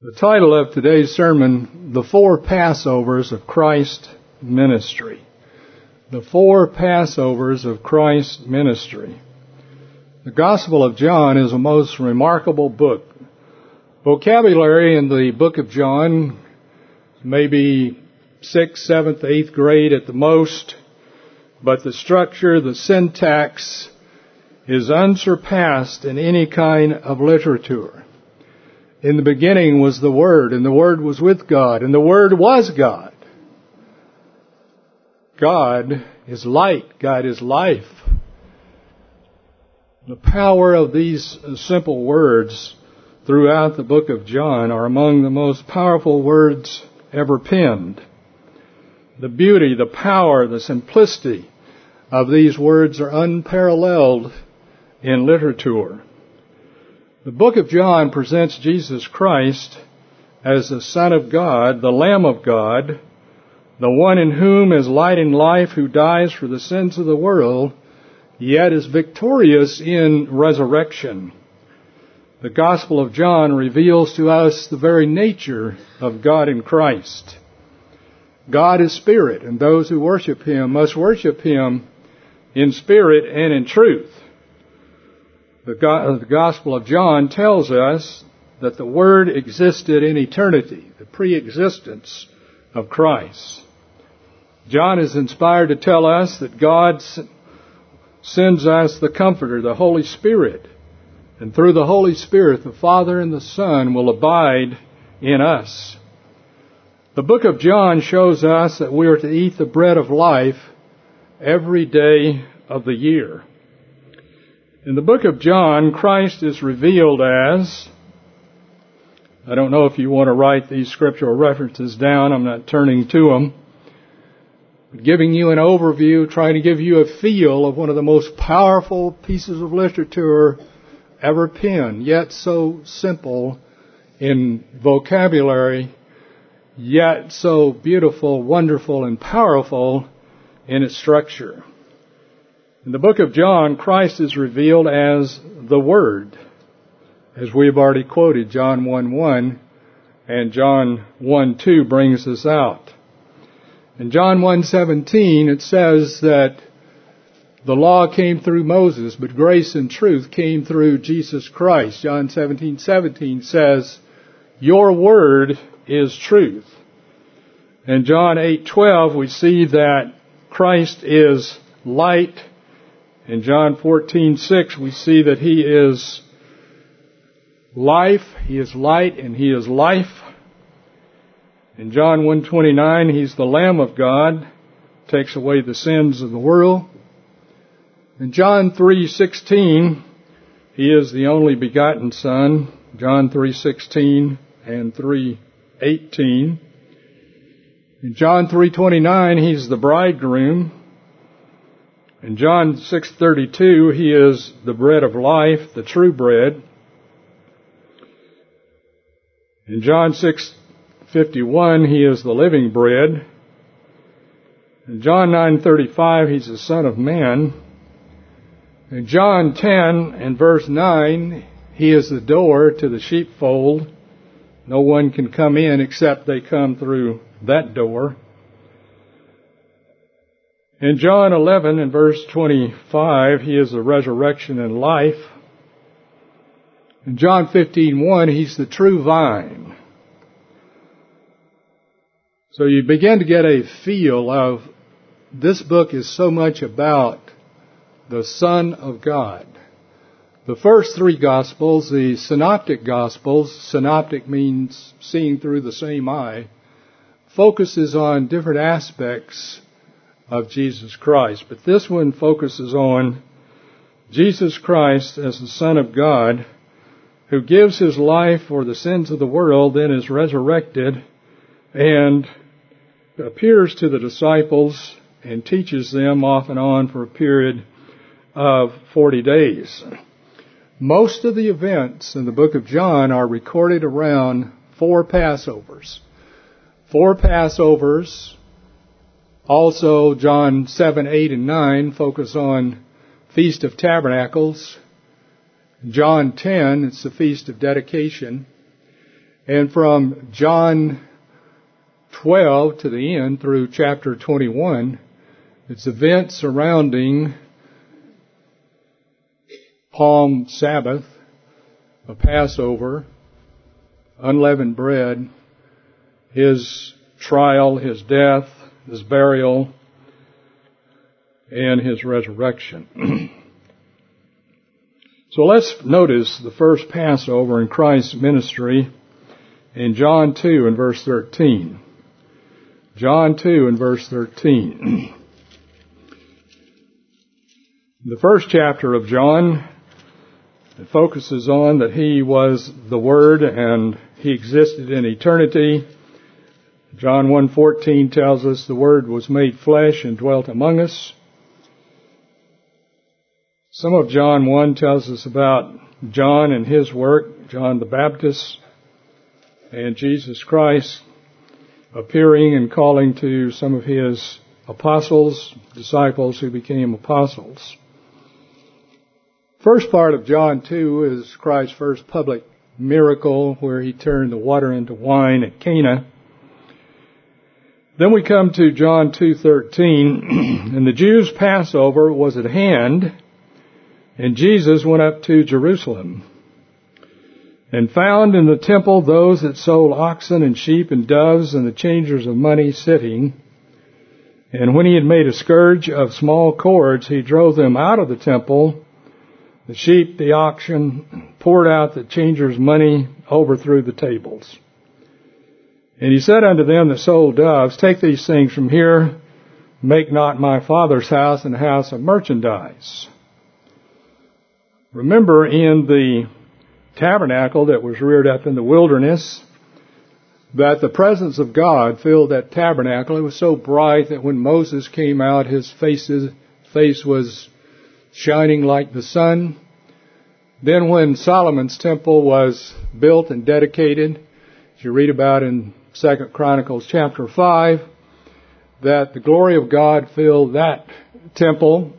The title of today's sermon, The Four Passovers of Christ's Ministry. The Four Passovers of Christ's Ministry. The Gospel of John is a most remarkable book. Vocabulary in the book of John, maybe 6th, 7th, 8th grade at the most, but the structure, the syntax is unsurpassed in any kind of literature. In the beginning was the Word, and the Word was with God, and the Word was God. God is light. God is life. The power of these simple words throughout the book of John are among the most powerful words ever penned. The beauty, the power, the simplicity of these words are unparalleled in literature. The book of John presents Jesus Christ as the Son of God, the Lamb of God, the one in whom is light and life, who dies for the sins of the world, yet is victorious in resurrection. The Gospel of John reveals to us the very nature of God in Christ. God is spirit, and those who worship Him must worship Him in spirit and in truth. The Gospel of John tells us that the Word existed in eternity, the pre-existence of Christ. John is inspired to tell us that God sends us the Comforter, the Holy Spirit, and through the Holy Spirit, the Father and the Son will abide in us. The book of John shows us that we are to eat the bread of life every day of the year. In the book of John, Christ is revealed as, I don't know if you want to write these scriptural references down, I'm not turning to them, but giving you an overview, trying to give you a feel of one of the most powerful pieces of literature ever penned, yet so simple in vocabulary, yet so beautiful, wonderful, and powerful in its structure. In the book of John, Christ is revealed as the Word, as we have already quoted, John 1:1, and John 1:2 brings this out. In John 1:17, it says that the law came through Moses, but grace and truth came through Jesus Christ. John 17:17 says, your word is truth. In John 8:12, we see that Christ is light. In John 14:6, we see that He is life, He is light, and He is life. In John 1:29, He's the Lamb of God, takes away the sins of the world. In John 3:16, He is the only begotten Son, John 3:16 and 3:18. In John 3:29, He's the bridegroom. In John 6:32, He is the bread of life, the true bread. In John 6:51, He is the living bread. In John 9:35, He's the Son of Man. In John 10 and verse 9, He is the door to the sheepfold. No one can come in except they come through that door. In John 11 and verse 25, He is the resurrection and life. In John 15:1, He's the true vine. So you begin to get a feel of this book is so much about the Son of God. The first three Gospels, the Synoptic Gospels, synoptic means seeing through the same eye, focuses on different aspects of Jesus Christ. But this one focuses on Jesus Christ as the Son of God, who gives His life for the sins of the world, then is resurrected and appears to the disciples and teaches them off and on for a period of 40 days. Most of the events in the book of John are recorded around four Passovers. Four Passovers. Also, John 7, 8, and 9 focus on Feast of Tabernacles. John 10, it's the Feast of Dedication. And from John 12 to the end through chapter 21, it's events surrounding Palm Sabbath, a Passover, unleavened bread, His trial, His death, His burial, and His resurrection. So let's notice the first Passover in Christ's ministry in John 2 and verse 13. John 2 and verse 13. The first chapter of John, it focuses on that He was the Word and He existed in eternity. John 1:14 tells us the Word was made flesh and dwelt among us. Some of John 1 tells us about John and his work, John the Baptist, and Jesus Christ appearing and calling to some of His apostles, disciples who became apostles. First part of John 2 is Christ's first public miracle where He turned the water into wine at Cana. Then we come to John 2:13, and the Jews' Passover was at hand, and Jesus went up to Jerusalem, and found in the temple those that sold oxen and sheep and doves and the changers of money sitting. And when He had made a scourge of small cords, He drove them out of the temple. The sheep, the oxen, poured out the changers' money, overthrew the tables. And He said unto them that sold doves, take these things from here, make not my Father's house an house of merchandise. Remember, in the tabernacle that was reared up in the wilderness, that the presence of God filled that tabernacle. It was so bright that when Moses came out, his face was shining like the sun. Then when Solomon's temple was built and dedicated, as you read about in 2 Chronicles chapter 5, that the glory of God filled that temple.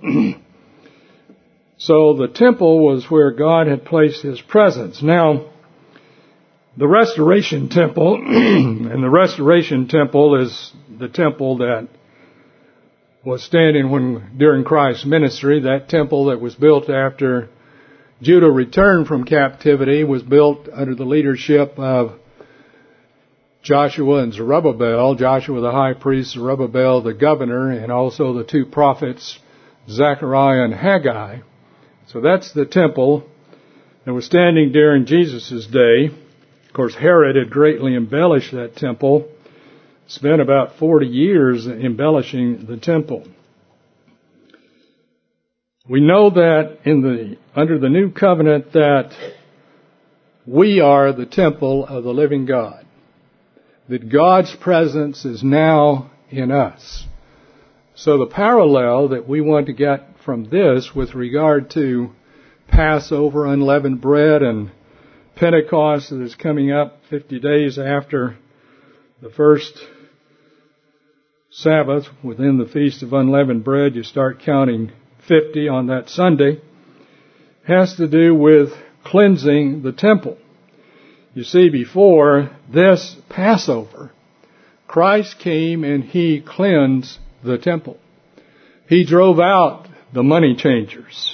So the temple was where God had placed His presence. Now, the restoration temple, and the restoration temple is the temple that was standing during Christ's ministry. That temple that was built after Judah returned from captivity was built under the leadership of Joshua and Zerubbabel. Joshua the high priest, Zerubbabel the governor, and also the two prophets, Zechariah and Haggai. So that's the temple that was standing during Jesus' day. Of course, Herod had greatly embellished that temple, spent about 40 years embellishing the temple. We know that under the new covenant that we are the temple of the living God, that God's presence is now in us. So the parallel that we want to get from this with regard to Passover, unleavened bread, and Pentecost that is coming up 50 days after the first Sabbath within the Feast of Unleavened Bread, you start counting 50 on that Sunday, has to do with cleansing the temple. You see, before this Passover, Christ came and He cleansed the temple. He drove out the money changers.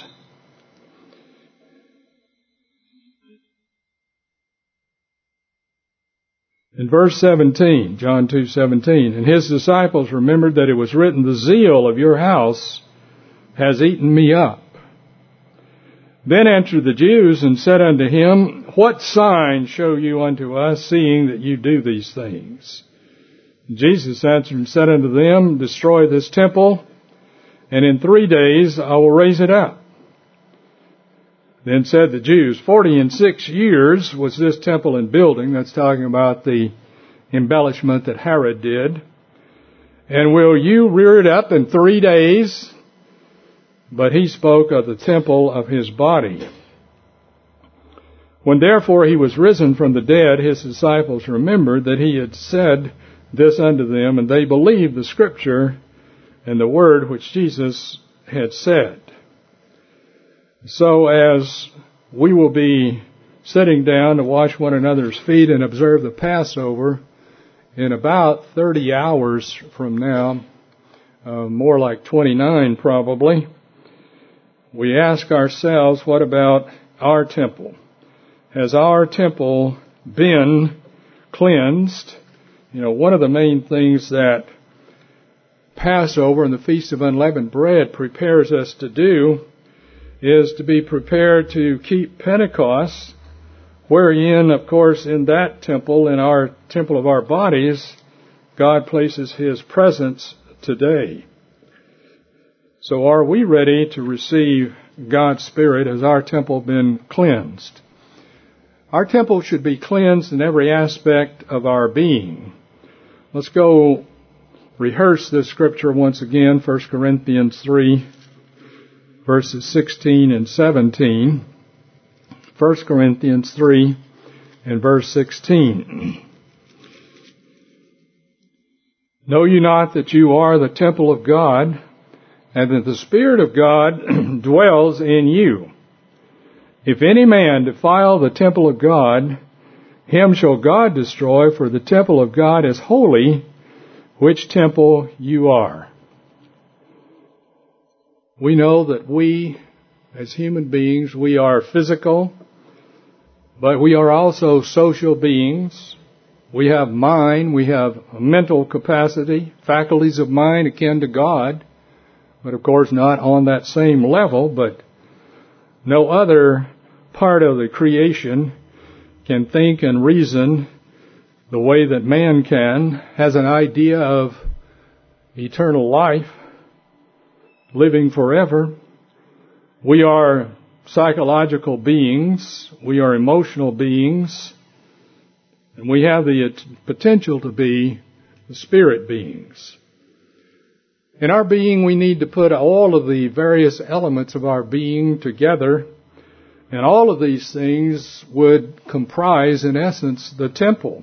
In verse 17, John 2:17, and His disciples remembered that it was written, the zeal of your house has eaten me up. Then answered the Jews and said unto Him, what sign show you unto us, seeing that you do these things? Jesus answered and said unto them, destroy this temple, and in 3 days I will raise it up. Then said the Jews, 46 years was this temple in building. That's talking about the embellishment that Herod did. And will you rear it up in 3 days? But He spoke of the temple of His body. When therefore He was risen from the dead, His disciples remembered that He had said this unto them, and they believed the Scripture and the word which Jesus had said. So as we will be sitting down to wash one another's feet and observe the Passover in about 30 hours from now, more like 29 probably. We ask ourselves, what about our temple? Has our temple been cleansed? You know, one of the main things that Passover and the Feast of Unleavened Bread prepares us to do is to be prepared to keep Pentecost, wherein, of course, in that temple, in our temple of our bodies, God places His presence today. So are we ready to receive God's Spirit? Has our temple been cleansed? Our temple should be cleansed in every aspect of our being. Let's go rehearse this scripture once again, 1 Corinthians 3, verses 16 and 17. 1 Corinthians 3 and verse 16. Know you not that you are the temple of God, and that the Spirit of God dwells in you? If any man defile the temple of God, him shall God destroy, for the temple of God is holy, which temple you are. We know that we, as human beings, we are physical, but we are also social beings. We have mind, we have a mental capacity, faculties of mind akin to God, but of course not on that same level, but no other part of the creation can think and reason the way that man can, has an idea of eternal life, living forever. We are psychological beings, we are emotional beings, and we have the potential to be the spirit beings. In our being, we need to put all of the various elements of our being together, and all of these things would comprise, in essence, the temple.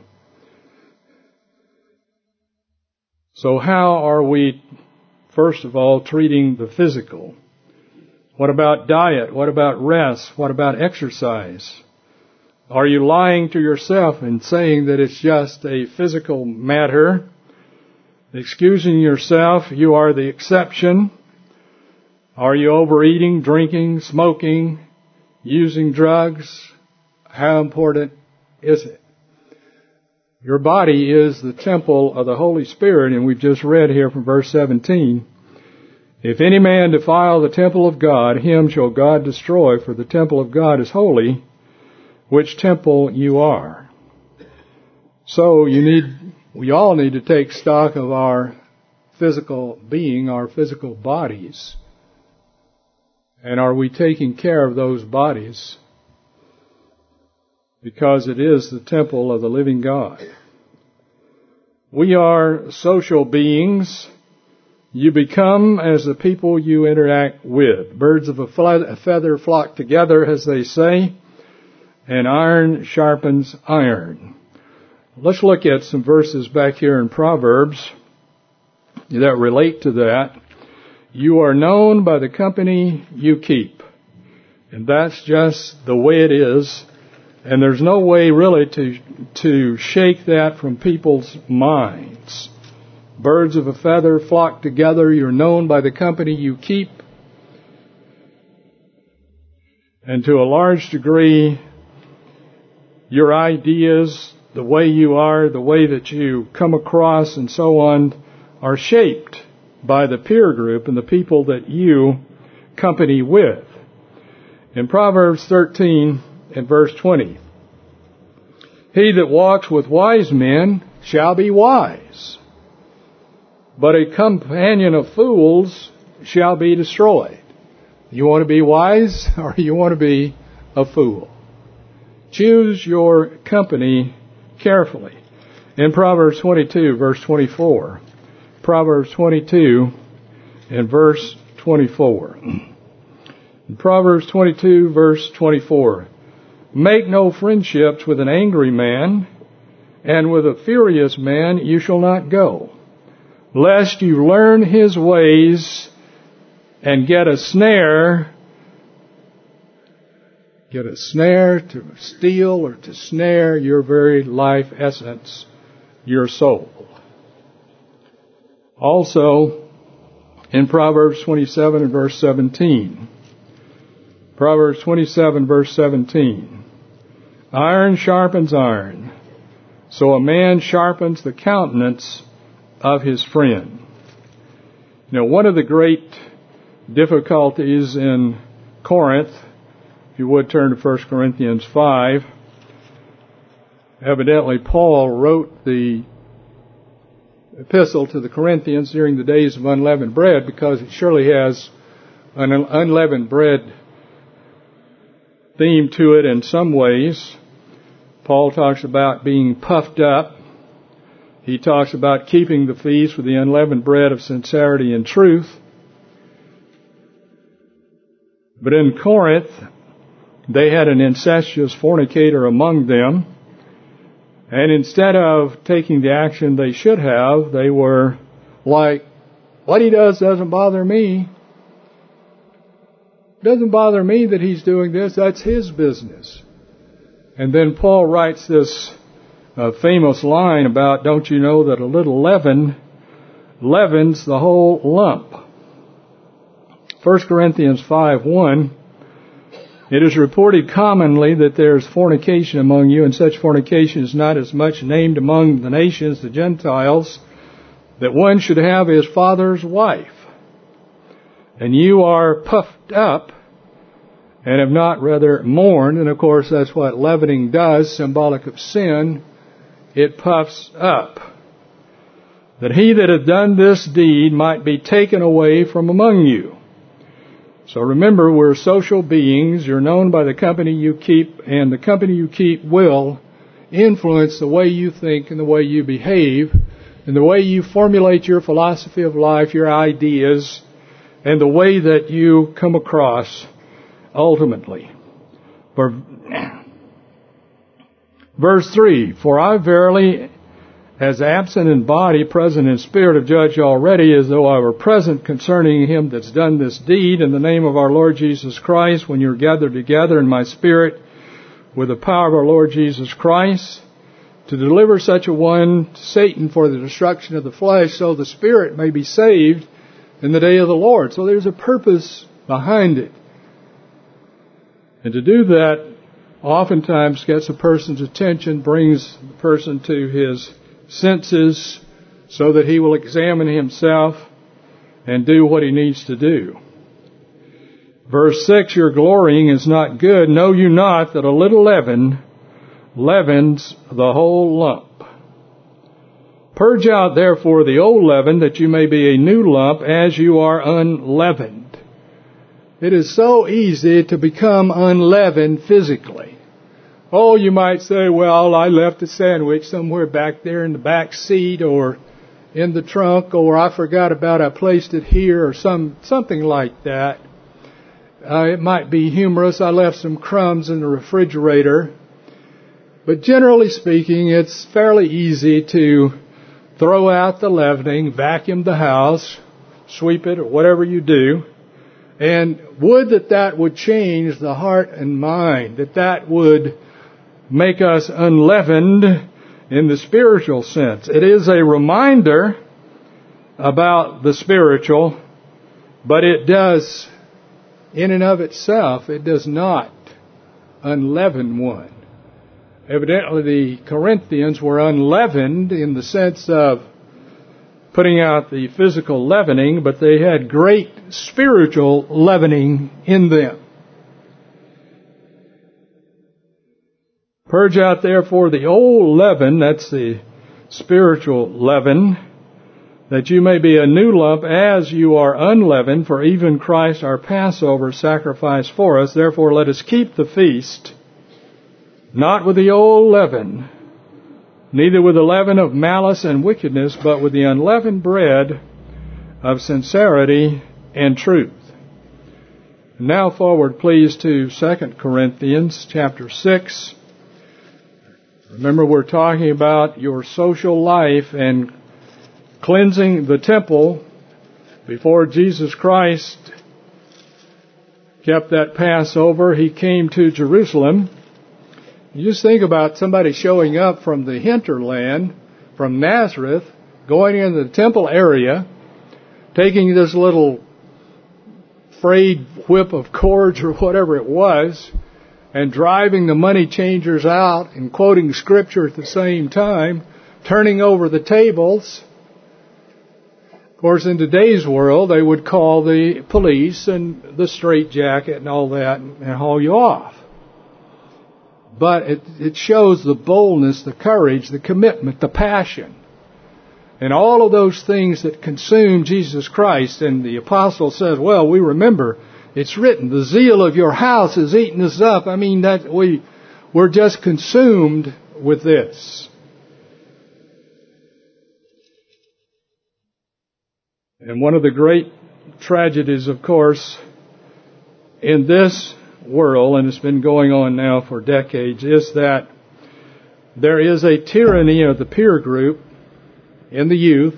So how are we, first of all, treating the physical? What about diet? What about rest? What about exercise? Are you lying to yourself and saying that it's just a physical matter? Excusing yourself, you are the exception. Are you overeating, drinking, smoking, using drugs? How important is it? Your body is the temple of the Holy Spirit, and we've just read here from verse 17. If any man defile the temple of God, him shall God destroy, for the temple of God is holy, which temple you are. So we all need to take stock of our physical being, our physical bodies. And are we taking care of those bodies? Because it is the temple of the living God. We are social beings. You become as the people you interact with. Birds of a feather flock together, as they say, and iron sharpens iron. Let's look at some verses back here in Proverbs that relate to that. You are known by the company you keep. And that's just the way it is. And there's no way really to shake that from people's minds. Birds of a feather flock together. You're known by the company you keep. And to a large degree, your ideas, the way you are, the way that you come across and so on, are shaped by the peer group and the people that you company with. In Proverbs 13 and verse 20, he that walks with wise men shall be wise, but a companion of fools shall be destroyed. You want to be wise or you want to be a fool? Choose your company carefully. In Proverbs 22, verse 24. Proverbs 22 and verse 24. In Proverbs 22, verse 24. Make no friendships with an angry man, and with a furious man you shall not go, lest you learn his ways and get a snare get a snare, to steal, or to snare your very life essence, your soul. Also, in Proverbs 27 and verse 17, Proverbs 27 verse 17, iron sharpens iron, so a man sharpens the countenance of his friend. You know, one of the great difficulties in Corinth, if you would turn to 1 Corinthians 5, evidently Paul wrote the epistle to the Corinthians during the days of unleavened bread, because it surely has an unleavened bread theme to it in some ways. Paul talks about being puffed up. He talks about keeping the feast with the unleavened bread of sincerity and truth. But in Corinth, they had an incestuous fornicator among them, and instead of taking the action they should have, they were like, what he does doesn't bother me. It doesn't bother me that he's doing this. That's his business. And then Paul writes this famous line about, don't you know that a little leaven leavens the whole lump? 1 Corinthians 5:1, it is reported commonly that there is fornication among you, and such fornication is not as much named among the nations, the Gentiles, that one should have his father's wife. And you are puffed up, and have not rather mourned. And of course that's what leavening does, symbolic of sin. It puffs up. That he that hath done this deed might be taken away from among you. So remember, we're social beings. You're known by the company you keep, and the company you keep will influence the way you think and the way you behave, and the way you formulate your philosophy of life, your ideas, and the way that you come across ultimately. Verse 3, for I verily, as absent in body, present in spirit, have judged already, as though I were present, concerning him that's done this deed, in the name of our Lord Jesus Christ, when you're gathered together in my spirit, with the power of our Lord Jesus Christ, to deliver such a one to Satan for the destruction of the flesh, so the spirit may be saved in the day of the Lord. So there's a purpose behind it. And to do that oftentimes gets a person's attention, brings the person to his senses, so that he will examine himself and do what he needs to do. Verse 6, your glorying is not good. Know you not that a little leaven leavens the whole lump? Purge out therefore the old leaven, that you may be a new lump, as you are unleavened. It is so easy to become unleavened physically. Oh, you might say, well, I left a sandwich somewhere back there in the back seat or in the trunk, or I forgot about I placed it here, or something like that. It might be humorous. I left some crumbs in the refrigerator. But generally speaking, it's fairly easy to throw out the leavening, vacuum the house, sweep it, or whatever you do. And would that would change the heart and mind, that would make us unleavened in the spiritual sense. It is a reminder about the spiritual, but it does, in and of itself, it does not unleaven one. Evidently the Corinthians were unleavened in the sense of putting out the physical leavening, but they had great spiritual leavening in them. Purge out therefore the old leaven, that's the spiritual leaven, that you may be a new lump, as you are unleavened, for even Christ our Passover sacrificed for us. Therefore let us keep the feast, not with the old leaven, neither with the leaven of malice and wickedness, but with the unleavened bread of sincerity and truth. Now forward, please, to 2 Corinthians chapter 6. Remember, we're talking about your social life and cleansing the temple before Jesus Christ kept that Passover. He came to Jerusalem. You just think about somebody showing up from the hinterland, from Nazareth, going into the temple area, taking this little frayed whip of cords or whatever it was, and driving the money changers out and quoting scripture at the same time, turning over the tables. Of course, in today's world, they would call the police and the straitjacket and all that and haul you off. But it shows the boldness, the courage, the commitment, the passion, and all of those things that consume Jesus Christ. And the apostle says, well, we remember, it's written, the zeal of your house has eaten us up. I mean, that we're just consumed with this. And one of the great tragedies, of course, in this world, and it's been going on now for decades, is that there is a tyranny of the peer group in the youth,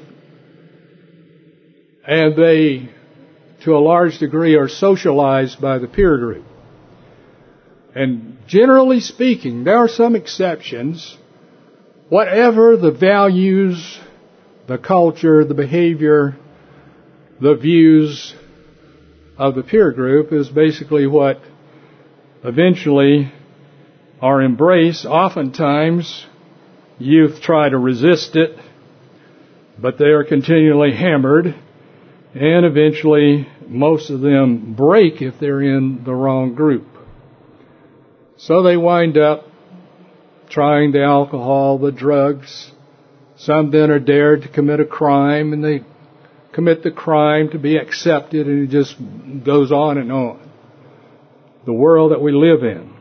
and they, to a large degree, are socialized by the peer group. And generally speaking, there are some exceptions. Whatever the values, the culture, the behavior, the views of the peer group is basically what eventually are embraced. Oftentimes, youth try to resist it, but they are continually hammered, and eventually most of them break if they're in the wrong group. So they wind up trying the alcohol, the drugs. Some then are dared to commit a crime, and they commit the crime to be accepted, and it just goes on and on. The world that we live in.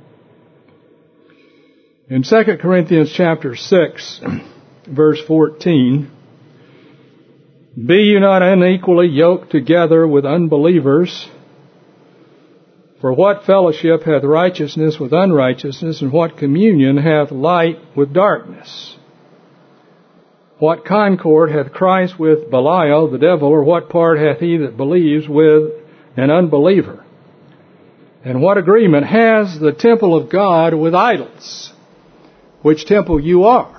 In 2 Corinthians chapter 6, verse 14, be you not unequally yoked together with unbelievers? For what fellowship hath righteousness with unrighteousness, and what communion hath light with darkness? What concord hath Christ with Belial the devil, or what part hath he that believes with an unbeliever? And what agreement has the temple of God with idols? Which temple you are?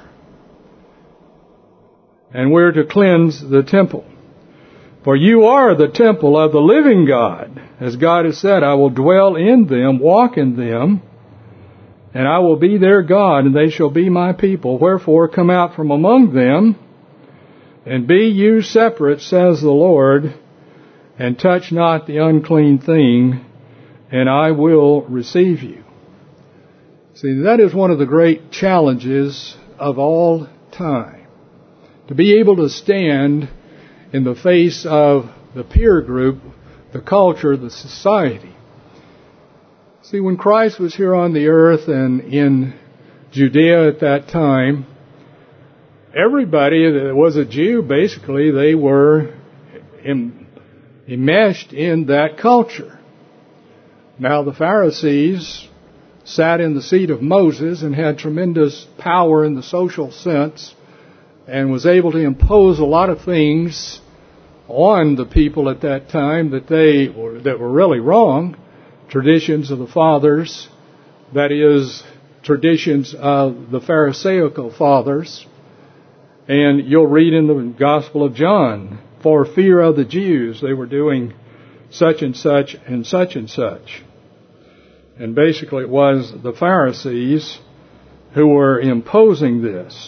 And we're to cleanse the temple. For you are the temple of the living God. As God has said, I will dwell in them, walk in them, and I will be their God, and they shall be my people. Wherefore come out from among them, and be you separate, says the Lord, and touch not the unclean thing, and I will receive you. See, that is one of the great challenges of all time. To be able to stand in the face of the peer group, the culture, the society. See, when Christ was here on the earth and in Judea at that time, everybody that was a Jew, basically, they were enmeshed in that culture. Now, the Pharisees sat in the seat of Moses and had tremendous power in the social sense and was able to impose a lot of things on the people at that time that were really wrong. Traditions of the fathers, that is, traditions of the Pharisaical fathers. And you'll read in the Gospel of John, for fear of the Jews, they were doing such and such and such and such. And basically it was the Pharisees who were imposing this.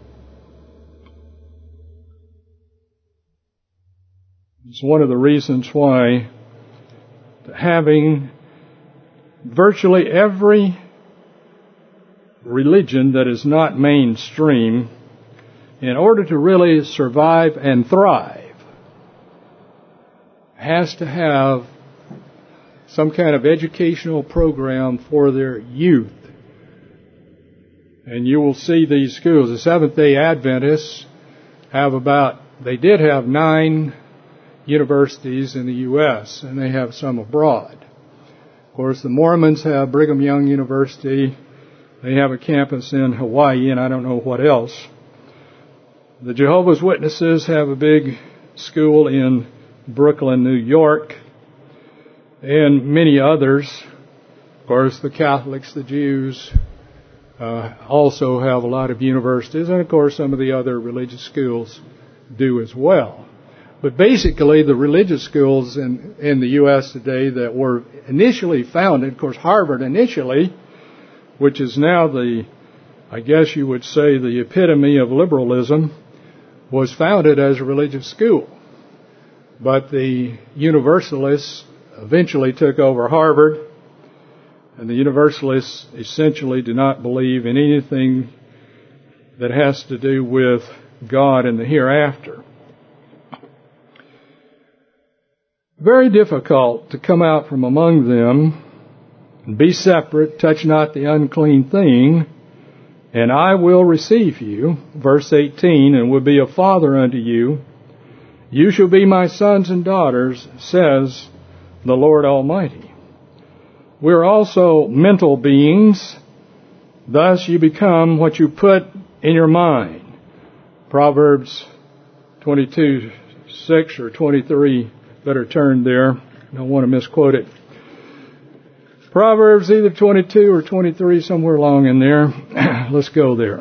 It's one of the reasons why having virtually every religion that is not mainstream, in order to really survive and thrive, has to have some kind of educational program for their youth. And you will see these schools. The Seventh-day Adventists they did have 9 universities in the U.S., and they have some abroad. Of course, the Mormons have Brigham Young University. They have a campus in Hawaii, and I don't know what else. The Jehovah's Witnesses have a big school in Brooklyn, New York. and many others. Of course, the Catholics, the Jews, also have a lot of universities, and of course some of the other religious schools do as well. But basically, the religious schools in the U.S. today that were initially founded, of course Harvard initially, which is now I guess you would say, the epitome of liberalism, was founded as a religious school. But the Universalists eventually took over Harvard, and the Universalists essentially do not believe in anything that has to do with God and the hereafter. Very difficult to come out from among them and be separate, touch not the unclean thing, and I will receive you, verse 18, and will be a father unto you. You shall be my sons and daughters, says the Lord Almighty. We're also mental beings, thus you become what you put in your mind. Proverbs 22:6 or 23, better turn there. I don't want to misquote it. Proverbs either 22 or 23, somewhere along in there. Let's go there.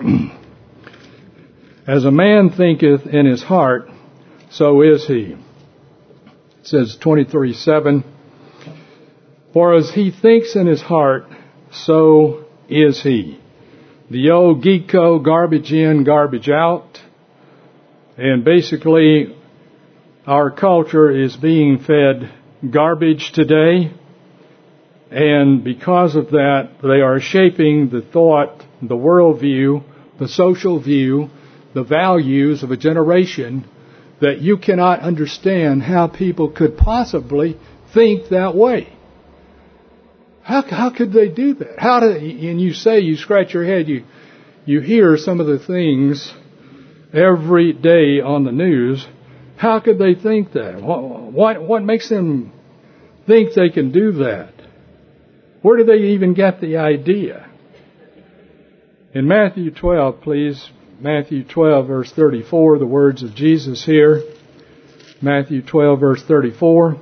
As a man thinketh in his heart, so is he. It says 23:7. For as he thinks in his heart, so is he. The old geek code, garbage in, garbage out. And basically, our culture is being fed garbage today. And because of that, they are shaping the thought, the worldview, the social view, the values of a generation that you cannot understand how people could possibly think that way. How could they do that? And you say, you scratch your head, you hear some of the things every day on the news. How could they think that? What makes them think they can do that? Where do they even get the idea? In Matthew 12, please, Matthew 12, verse 34, the words of Jesus here. Matthew 12, verse 34.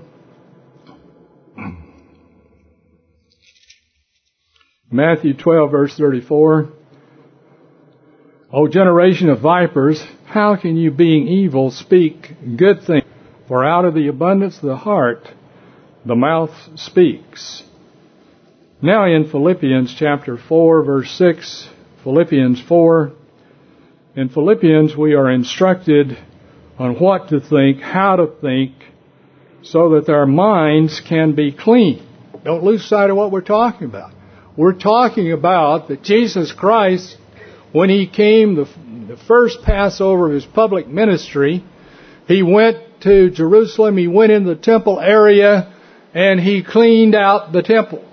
Matthew 12, verse 34. O generation of vipers, how can you, being evil, speak good things? For out of the abundance of the heart, the mouth speaks. Now in Philippians chapter 4, verse 6, Philippians 4, in Philippians we are instructed on what to think, how to think, so that our minds can be clean. Don't lose sight of what we're talking about. We're talking about that Jesus Christ, when He came, the first Passover of His public ministry, He went to Jerusalem, He went in the temple area, and He cleaned out the temple.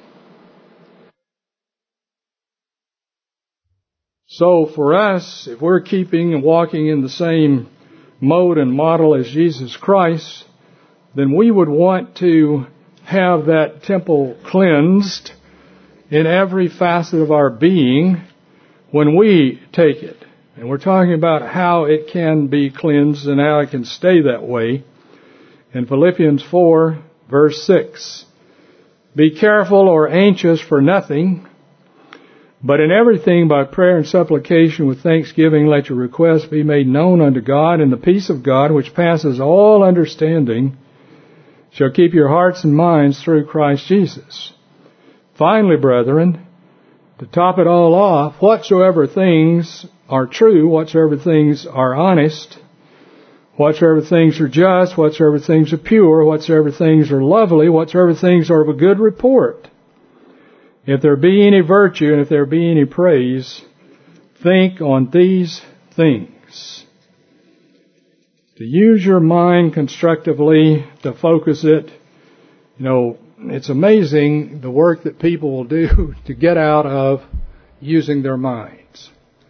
So for us, if we're keeping and walking in the same mode and model as Jesus Christ, then we would want to have that temple cleansed in every facet of our being when we take it. And we're talking about how it can be cleansed and how it can stay that way. In Philippians 4, verse 6, be careful or anxious for nothing, but in everything by prayer and supplication with thanksgiving let your requests be made known unto God, and the peace of God, which passes all understanding, shall keep your hearts and minds through Christ Jesus. Finally, brethren, to top it all off, whatsoever things are true, whatsoever things are honest, whatsoever things are just, whatsoever things are pure, whatsoever things are lovely, whatsoever things are of a good report, if there be any virtue and if there be any praise, think on these things. To use your mind constructively, to focus it, it's amazing the work that people will do to get out of using their minds.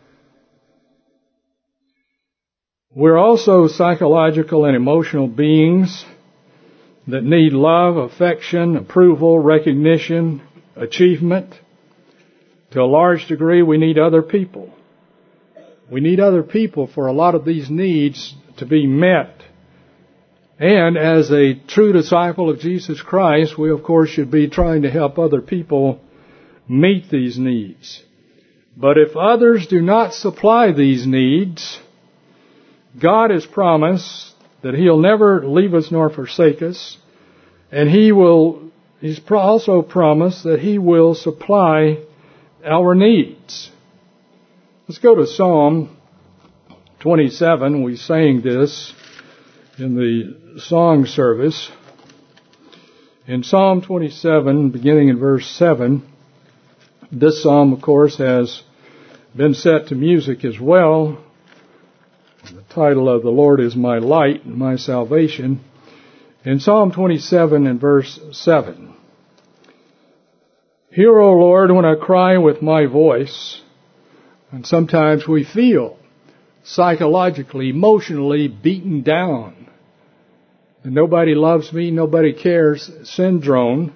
We're also psychological and emotional beings that need love, affection, approval, recognition, achievement. To a large degree, we need other people. We need other people for a lot of these needs to be met And as a true disciple of Jesus Christ, we of course should be trying to help other people meet these needs. But if others do not supply these needs, God has promised that He'll never leave us nor forsake us, and He's also promised that He will supply our needs. Let's go to Psalm 27. We sang this in the song service. In Psalm 27, beginning in verse 7, this psalm, of course, has been set to music as well. The title of "The Lord is my light and my salvation." In Psalm 27 and verse 7, "Hear, O Lord, when I cry with my voice." And sometimes we feel psychologically, emotionally beaten down. And nobody loves me, nobody cares syndrome.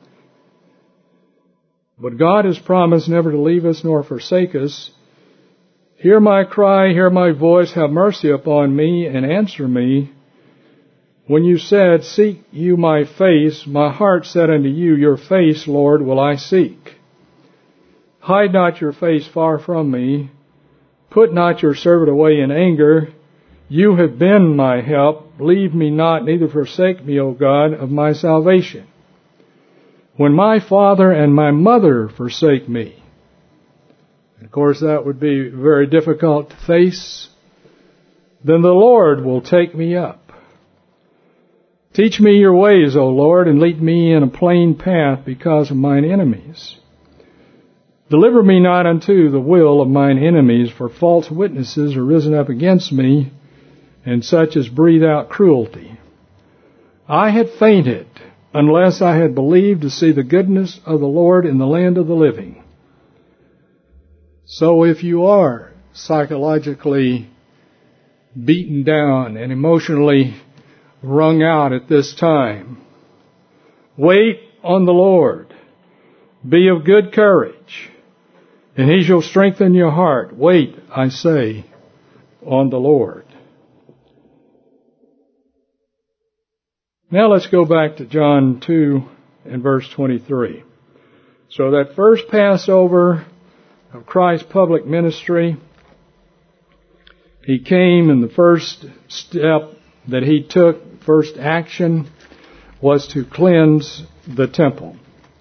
But God has promised never to leave us nor forsake us. Hear my cry, hear my voice, have mercy upon me and answer me. When you said, seek you my face, my heart said unto you, your face, Lord, will I seek. Hide not your face far from me. Put not your servant away in anger. You have been my help. Leave me not, neither forsake me, O God, of my salvation. When my father and my mother forsake me. Of course, that would be very difficult to face. Then the Lord will take me up. Teach me your ways, O Lord, and lead me in a plain path because of mine enemies. Deliver me not unto the will of mine enemies, for false witnesses are risen up against me, and such as breathe out cruelty. I had fainted unless I had believed to see the goodness of the Lord in the land of the living. So if you are psychologically beaten down and emotionally wrung out at this time, wait on the Lord. Be of good courage, and He shall strengthen your heart. Wait, I say, on the Lord. Now let's go back to John 2 and verse 23. So that first Passover of Christ's public ministry, He came, and the first step that He took, first action, was to cleanse the temple.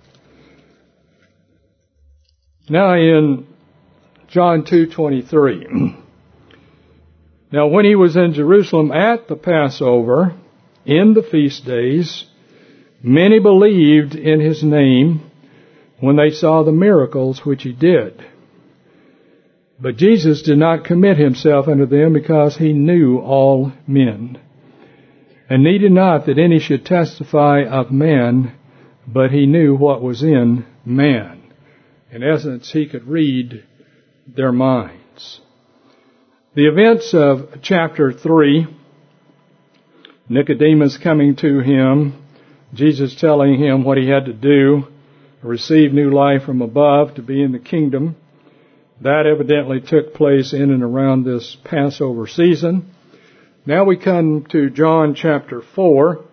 Now in John 2:23, now when He was in Jerusalem at the Passover, in the feast days, many believed in His name when they saw the miracles which He did. But Jesus did not commit Himself unto them, because He knew all men, and needed not that any should testify of man, but He knew what was in man. In essence, He could read their minds. The events of chapter 3, Nicodemus coming to Him, Jesus telling him what he had to do to receive new life from above, to be in the kingdom, that evidently took place in and around this Passover season. Now we come to John chapter 4.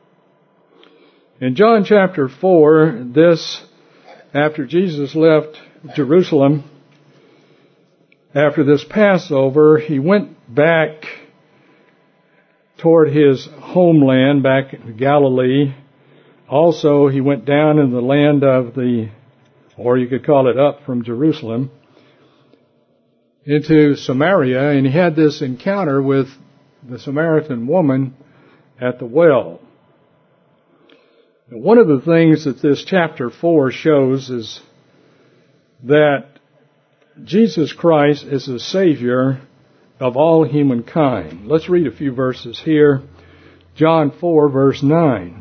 In John chapter 4, after Jesus left Jerusalem, after this Passover, He went back toward His homeland, back in Galilee. Also, He went down in the land of or you could call it up from Jerusalem, into Samaria, and He had this encounter with the Samaritan woman at the well. And one of the things that this chapter 4 shows is that Jesus Christ is the Savior of all humankind. Let's read a few verses here. John 4, verse 9.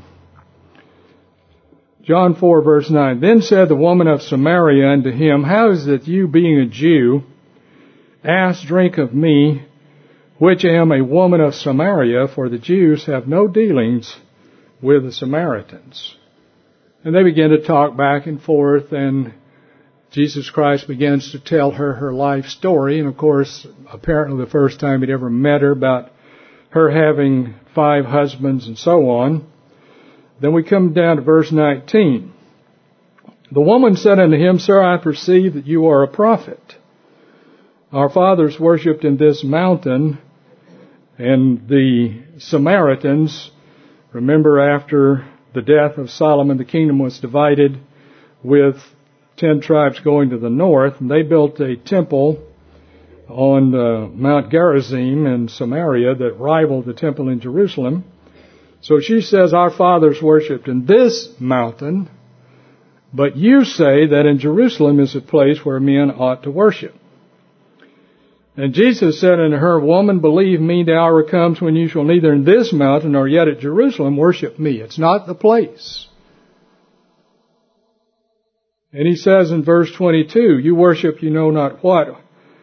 John 4, verse 9. Then said the woman of Samaria unto Him, how is it you, being a Jew, ask drink of me, which am a woman of Samaria? For the Jews have no dealings with the Samaritans. And they begin to talk back and forth, and Jesus Christ begins to tell her life story. And of course, apparently the first time He'd ever met her, about her having 5 husbands and so on. Then we come down to verse 19. The woman said unto him, Sir, I perceive that you are a prophet. Our fathers worshipped in this mountain, and the Samaritans, remember after the death of Solomon, the kingdom was divided with 10 tribes going to the north, and they built a temple on Mount Gerizim in Samaria that rivaled the temple in Jerusalem. So she says, our fathers worshipped in this mountain, but you say that in Jerusalem is a place where men ought to worship. And Jesus said unto her, Woman, believe me, the hour comes when you shall neither in this mountain nor yet at Jerusalem worship me. It's not the place. And he says in verse 22, you worship you know not what.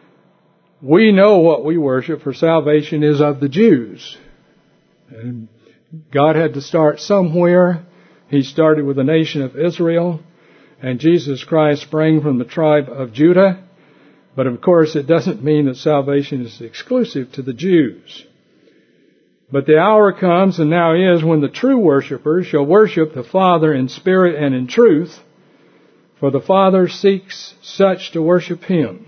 We know what we worship, for salvation is of the Jews. And God had to start somewhere. He started with the nation of Israel, and Jesus Christ sprang from the tribe of Judah. But of course, it doesn't mean that salvation is exclusive to the Jews. But the hour comes, and now is, when the true worshipers shall worship the Father in spirit and in truth, for the Father seeks such to worship Him.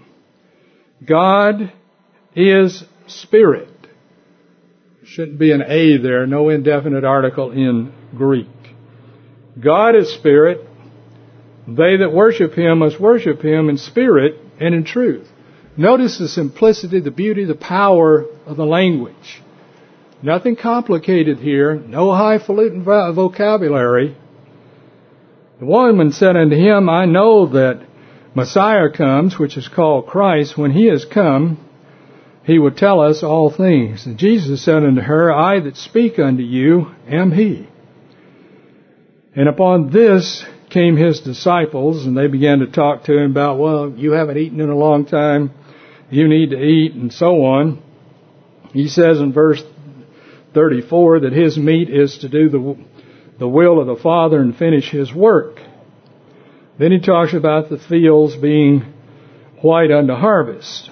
God is spirit. Shouldn't be an A there, no indefinite article in Greek. God is spirit. They that worship Him must worship Him in spirit and in truth. Notice the simplicity, the beauty, the power of the language. Nothing complicated here, no highfalutin vocabulary. The woman said unto him, I know that Messiah comes, which is called Christ. When He is come, He will tell us all things. And Jesus said unto her, I that speak unto you am He. And upon this came His disciples, and they began to talk to Him about, well, you haven't eaten in a long time, you need to eat, and so on. He says in verse 34 that His meat is to do the will of the Father and finish His work. Then He talks about the fields being white unto harvest.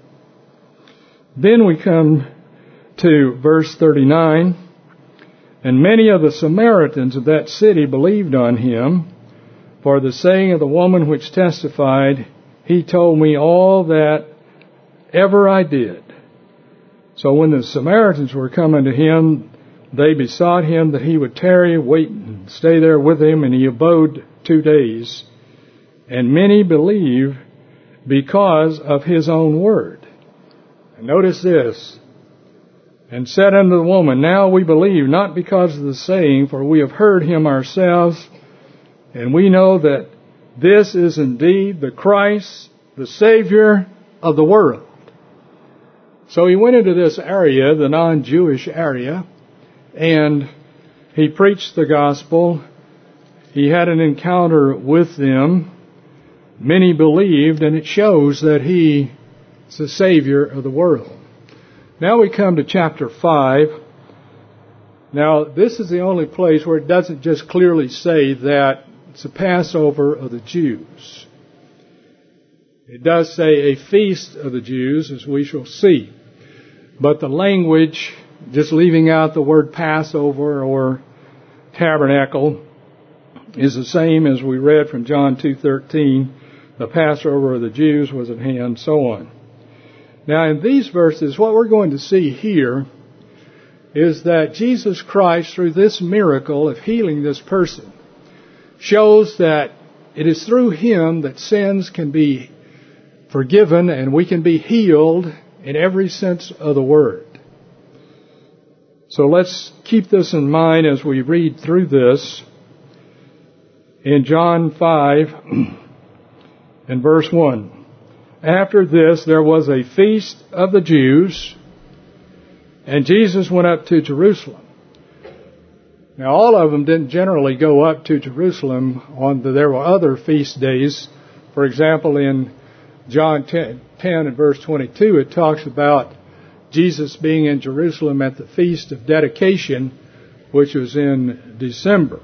Then we come to verse 39. And many of the Samaritans of that city believed on Him, for the saying of the woman which testified, He told me all that ever I did. So when the Samaritans were coming to Him, they besought Him that He would tarry, wait, and stay there with them, and He abode 2 days. And many believed because of His own word. And notice this. And said unto the woman, Now we believe, not because of the saying, for we have heard Him ourselves, and we know that this is indeed the Christ, the Savior of the world. So He went into this area, the non-Jewish area, and He preached the gospel. He had an encounter with them. Many believed, and it shows that He is the Savior of the world. Now we come to chapter 5. Now, this is the only place where it doesn't just clearly say that it's the Passover of the Jews. It does say a feast of the Jews, as we shall see. But the language, just leaving out the word Passover or tabernacle, is the same as we read from John 2:13. The Passover of the Jews was at hand, so on. Now, in these verses, what we're going to see here is that Jesus Christ, through this miracle of healing this person, shows that it is through Him that sins can be forgiven and we can be healed in every sense of the word. So let's keep this in mind as we read through this. In John 5 and verse 1. After this, there was a feast of the Jews, and Jesus went up to Jerusalem. Now, all of them didn't generally go up to Jerusalem. There were other feast days. For example, in John 10 and verse 22, it talks about Jesus being in Jerusalem at the Feast of Dedication, which was in December.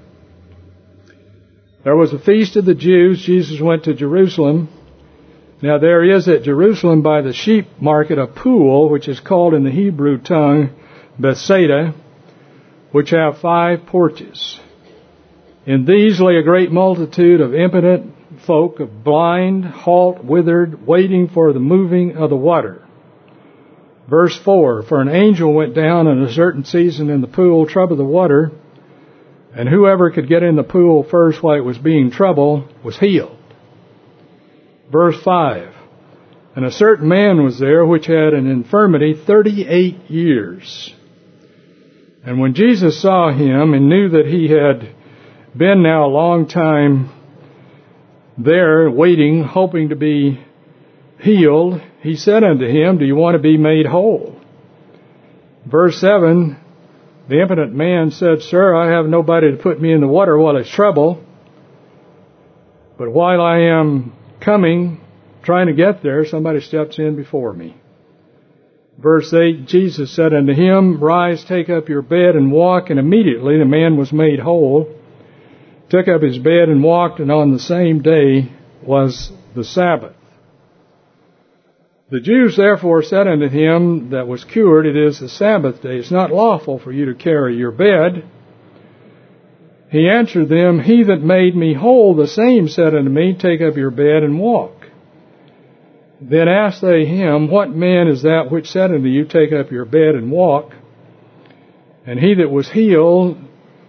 There was a feast of the Jews. Jesus went to Jerusalem. Now there is at Jerusalem by the sheep market a pool, which is called in the Hebrew tongue Bethsaida, which have 5 porches. In these lay a great multitude of impotent folk, of blind, halt, withered, waiting for the moving of the water. Verse 4, for an angel went down in a certain season in the pool, troubled the water, and whoever could get in the pool first while it was being troubled was healed. Verse 5, and a certain man was there which had an infirmity 38 years. And when Jesus saw him and knew that he had been now a long time there, waiting, hoping to be healed, he said unto him, do you want to be made whole? Verse 7, the impotent man said, Sir, I have nobody to put me in the water while it's trouble. But while I am coming, trying to get there, somebody steps in before me. Verse 8, Jesus said unto him, Rise, take up your bed and walk. And immediately the man was made whole, took up his bed and walked, and on the same day was the Sabbath. The Jews therefore said unto him that was cured, It is the Sabbath day. It's not lawful for you to carry your bed. He answered them, He that made me whole, the same said unto me, Take up your bed and walk. Then asked they him, What man is that which said unto you, Take up your bed and walk? And he that was healed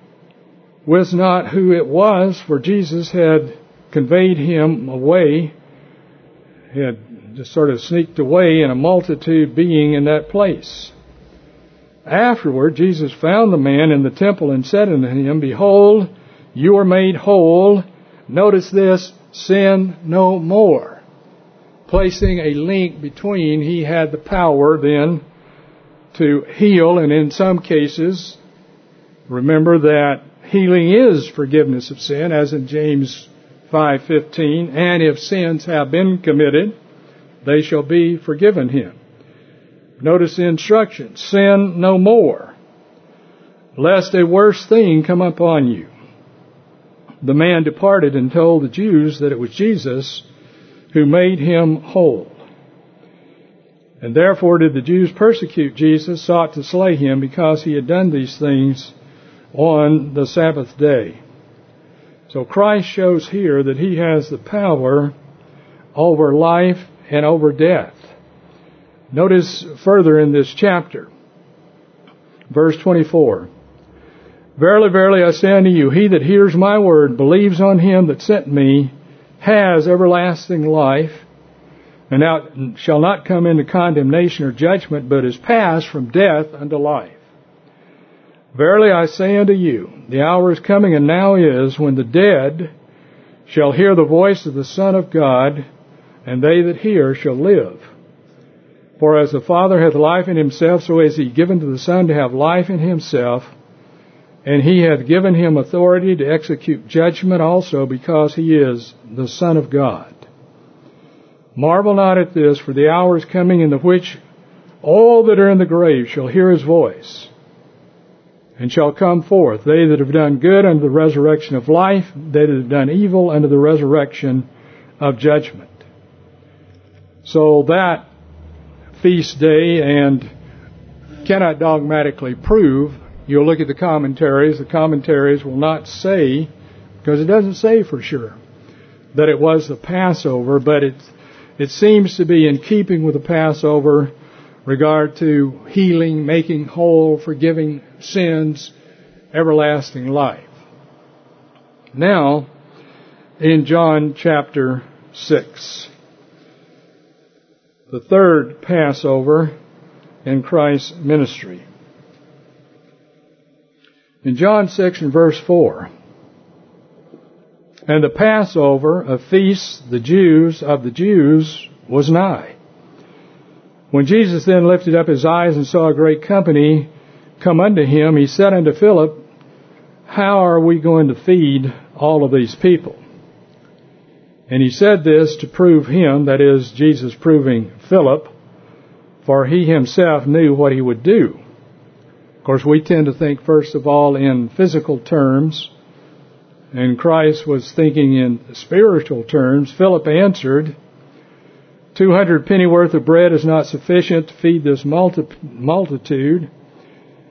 was not who it was, for Jesus had conveyed him away. He had just sort of sneaked away, and a multitude being in that place. Afterward, Jesus found the man in the temple and said unto him, Behold, you are made whole. Notice this, sin no more. Placing a link between, he had the power then to heal, and in some cases, remember that healing is forgiveness of sin, as in James 5:15, and if sins have been committed, they shall be forgiven him. Notice the instruction, sin no more, lest a worse thing come upon you. The man departed and told the Jews that it was Jesus who made him whole. And therefore did the Jews persecute Jesus, sought to slay him, because he had done these things on the Sabbath day. So Christ shows here that he has the power over life and over death. Notice further in this chapter, verse 24. Verily, verily, I say unto you, he that hears my word, believes on him that sent me, has everlasting life, and now shall not come into condemnation or judgment, but is passed from death unto life. Verily I say unto you, the hour is coming, and now is, when the dead shall hear the voice of the Son of God, and they that hear shall live. For as the Father hath life in himself, so has he given to the Son to have life in himself, and he hath given him authority to execute judgment also, because he is the Son of God. Marvel not at this, for the hour is coming in the which all that are in the grave shall hear his voice, and shall come forth, they that have done good unto the resurrection of life, they that have done evil unto the resurrection of judgment. So that feast day, and cannot dogmatically prove, you'll look at the commentaries will not say, because it doesn't say for sure, that it was the Passover, but it seems to be in keeping with the Passover, regard to healing, making whole, forgiving sins, everlasting life. Now, in John chapter 6, the third Passover in Christ's ministry. In John 6 and verse 4, and the Passover, a feast of the Jews, was nigh. When Jesus then lifted up his eyes and saw a great company come unto him, he said unto Philip, How are we going to feed all of these people? And he said this to prove him, that is, Jesus proving Philip, for he himself knew what he would do. Of course, we tend to think first of all in physical terms, and Christ was thinking in spiritual terms. Philip answered, 200 pennyworth of bread is not sufficient to feed this multitude,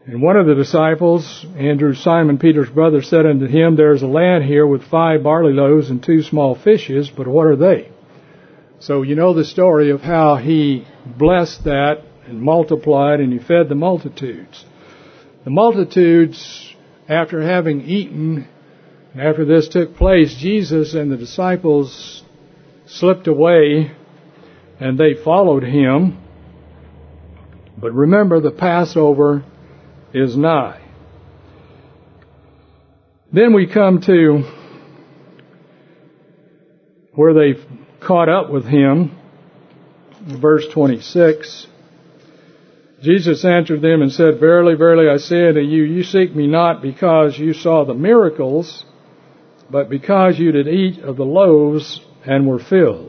And one of the disciples, Andrew, Simon Peter's brother, said unto him, There is a lad here with 5 barley loaves and 2 small fishes, but what are they? So you know the story of how he blessed that and multiplied, and he fed the multitudes. The multitudes, after having eaten, after this took place, Jesus and the disciples slipped away and they followed him. But remember, the Passover is nigh. Then we come to where they caught up with him, verse 26. Jesus answered them and said, Verily, verily, I say unto you, you seek me not because you saw the miracles, but because you did eat of the loaves and were filled.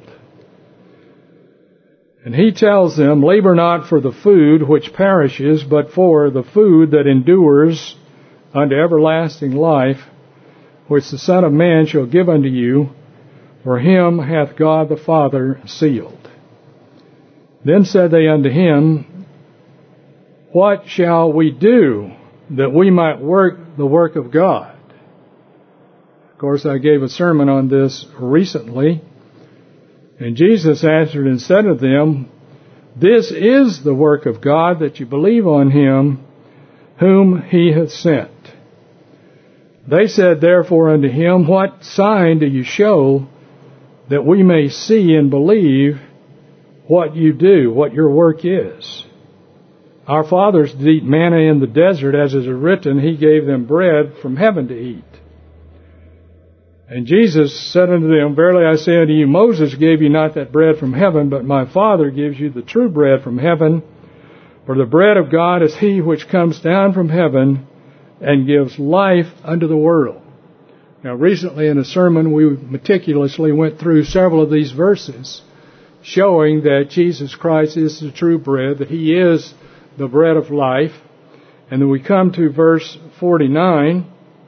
And he tells them, Labor not for the food which perishes, but for the food that endures unto everlasting life, which the Son of Man shall give unto you, for him hath God the Father sealed. Then said they unto him, What shall we do that we might work the work of God? Of course, I gave a sermon on this recently. And Jesus answered and said to them, This is the work of God, that you believe on him whom he hath sent. They said therefore unto him, What sign do you show, that we may see and believe what you do, what your work is? Our fathers did eat manna in the desert, as is written, He gave them bread from heaven to eat. And Jesus said unto them, Verily I say unto you, Moses gave you not that bread from heaven, but my Father gives you the true bread from heaven. For the bread of God is he which comes down from heaven and gives life unto the world. Now recently in a sermon we meticulously went through several of these verses, showing that Jesus Christ is the true bread, that he is the bread of life. And then we come to verse 49.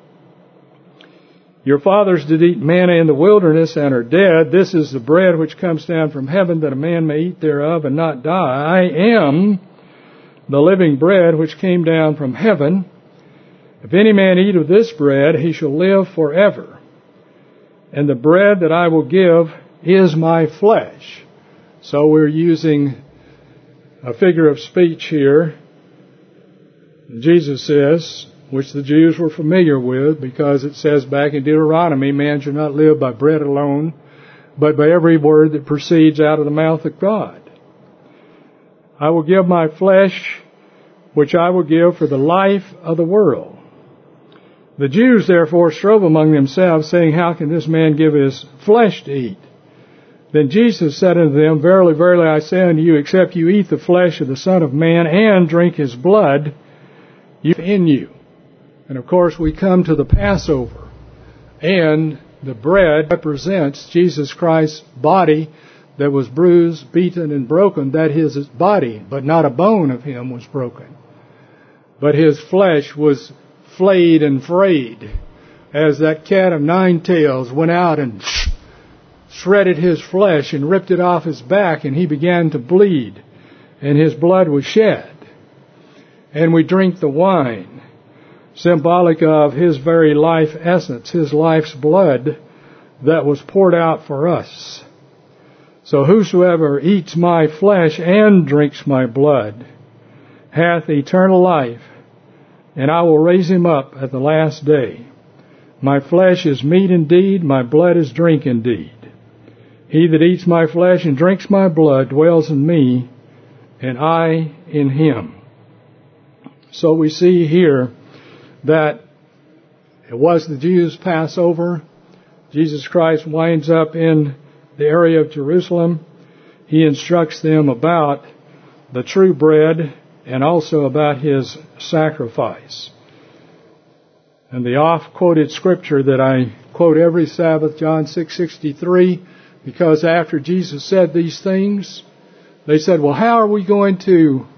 Your fathers did eat manna in the wilderness and are dead. This is the bread which comes down from heaven, that a man may eat thereof and not die. I am the living bread which came down from heaven. If any man eat of this bread, he shall live forever. And the bread that I will give is my flesh. So we're using a figure of speech here. Jesus says, which the Jews were familiar with, because it says back in Deuteronomy, man shall not live by bread alone, but by every word that proceeds out of the mouth of God. I will give my flesh, which I will give for the life of the world. The Jews therefore strove among themselves, saying, How can this man give his flesh to eat? Then Jesus said unto them, Verily, verily, I say unto you, except you eat the flesh of the Son of Man and drink his blood, you in you. And of course we come to the Passover, and the bread represents Jesus Christ's body that was bruised, beaten, and broken. That is his body, but not a bone of him was broken. But his flesh was flayed and frayed, as that cat of 9 tails went out and shredded his flesh and ripped it off his back, and he began to bleed, and his blood was shed. And we drink the wine, symbolic of his very life essence, his life's blood that was poured out for us. So whosoever eats my flesh and drinks my blood hath eternal life, and I will raise him up at the last day. My flesh is meat indeed, my blood is drink indeed. He that eats my flesh and drinks my blood dwells in me, and I in him. So we see here that it was the Jews' Passover. Jesus Christ winds up in the area of Jerusalem. He instructs them about the true bread and also about his sacrifice. And the oft-quoted scripture that I quote every Sabbath, John 6:63, because after Jesus said these things, they said, well, how are we going to,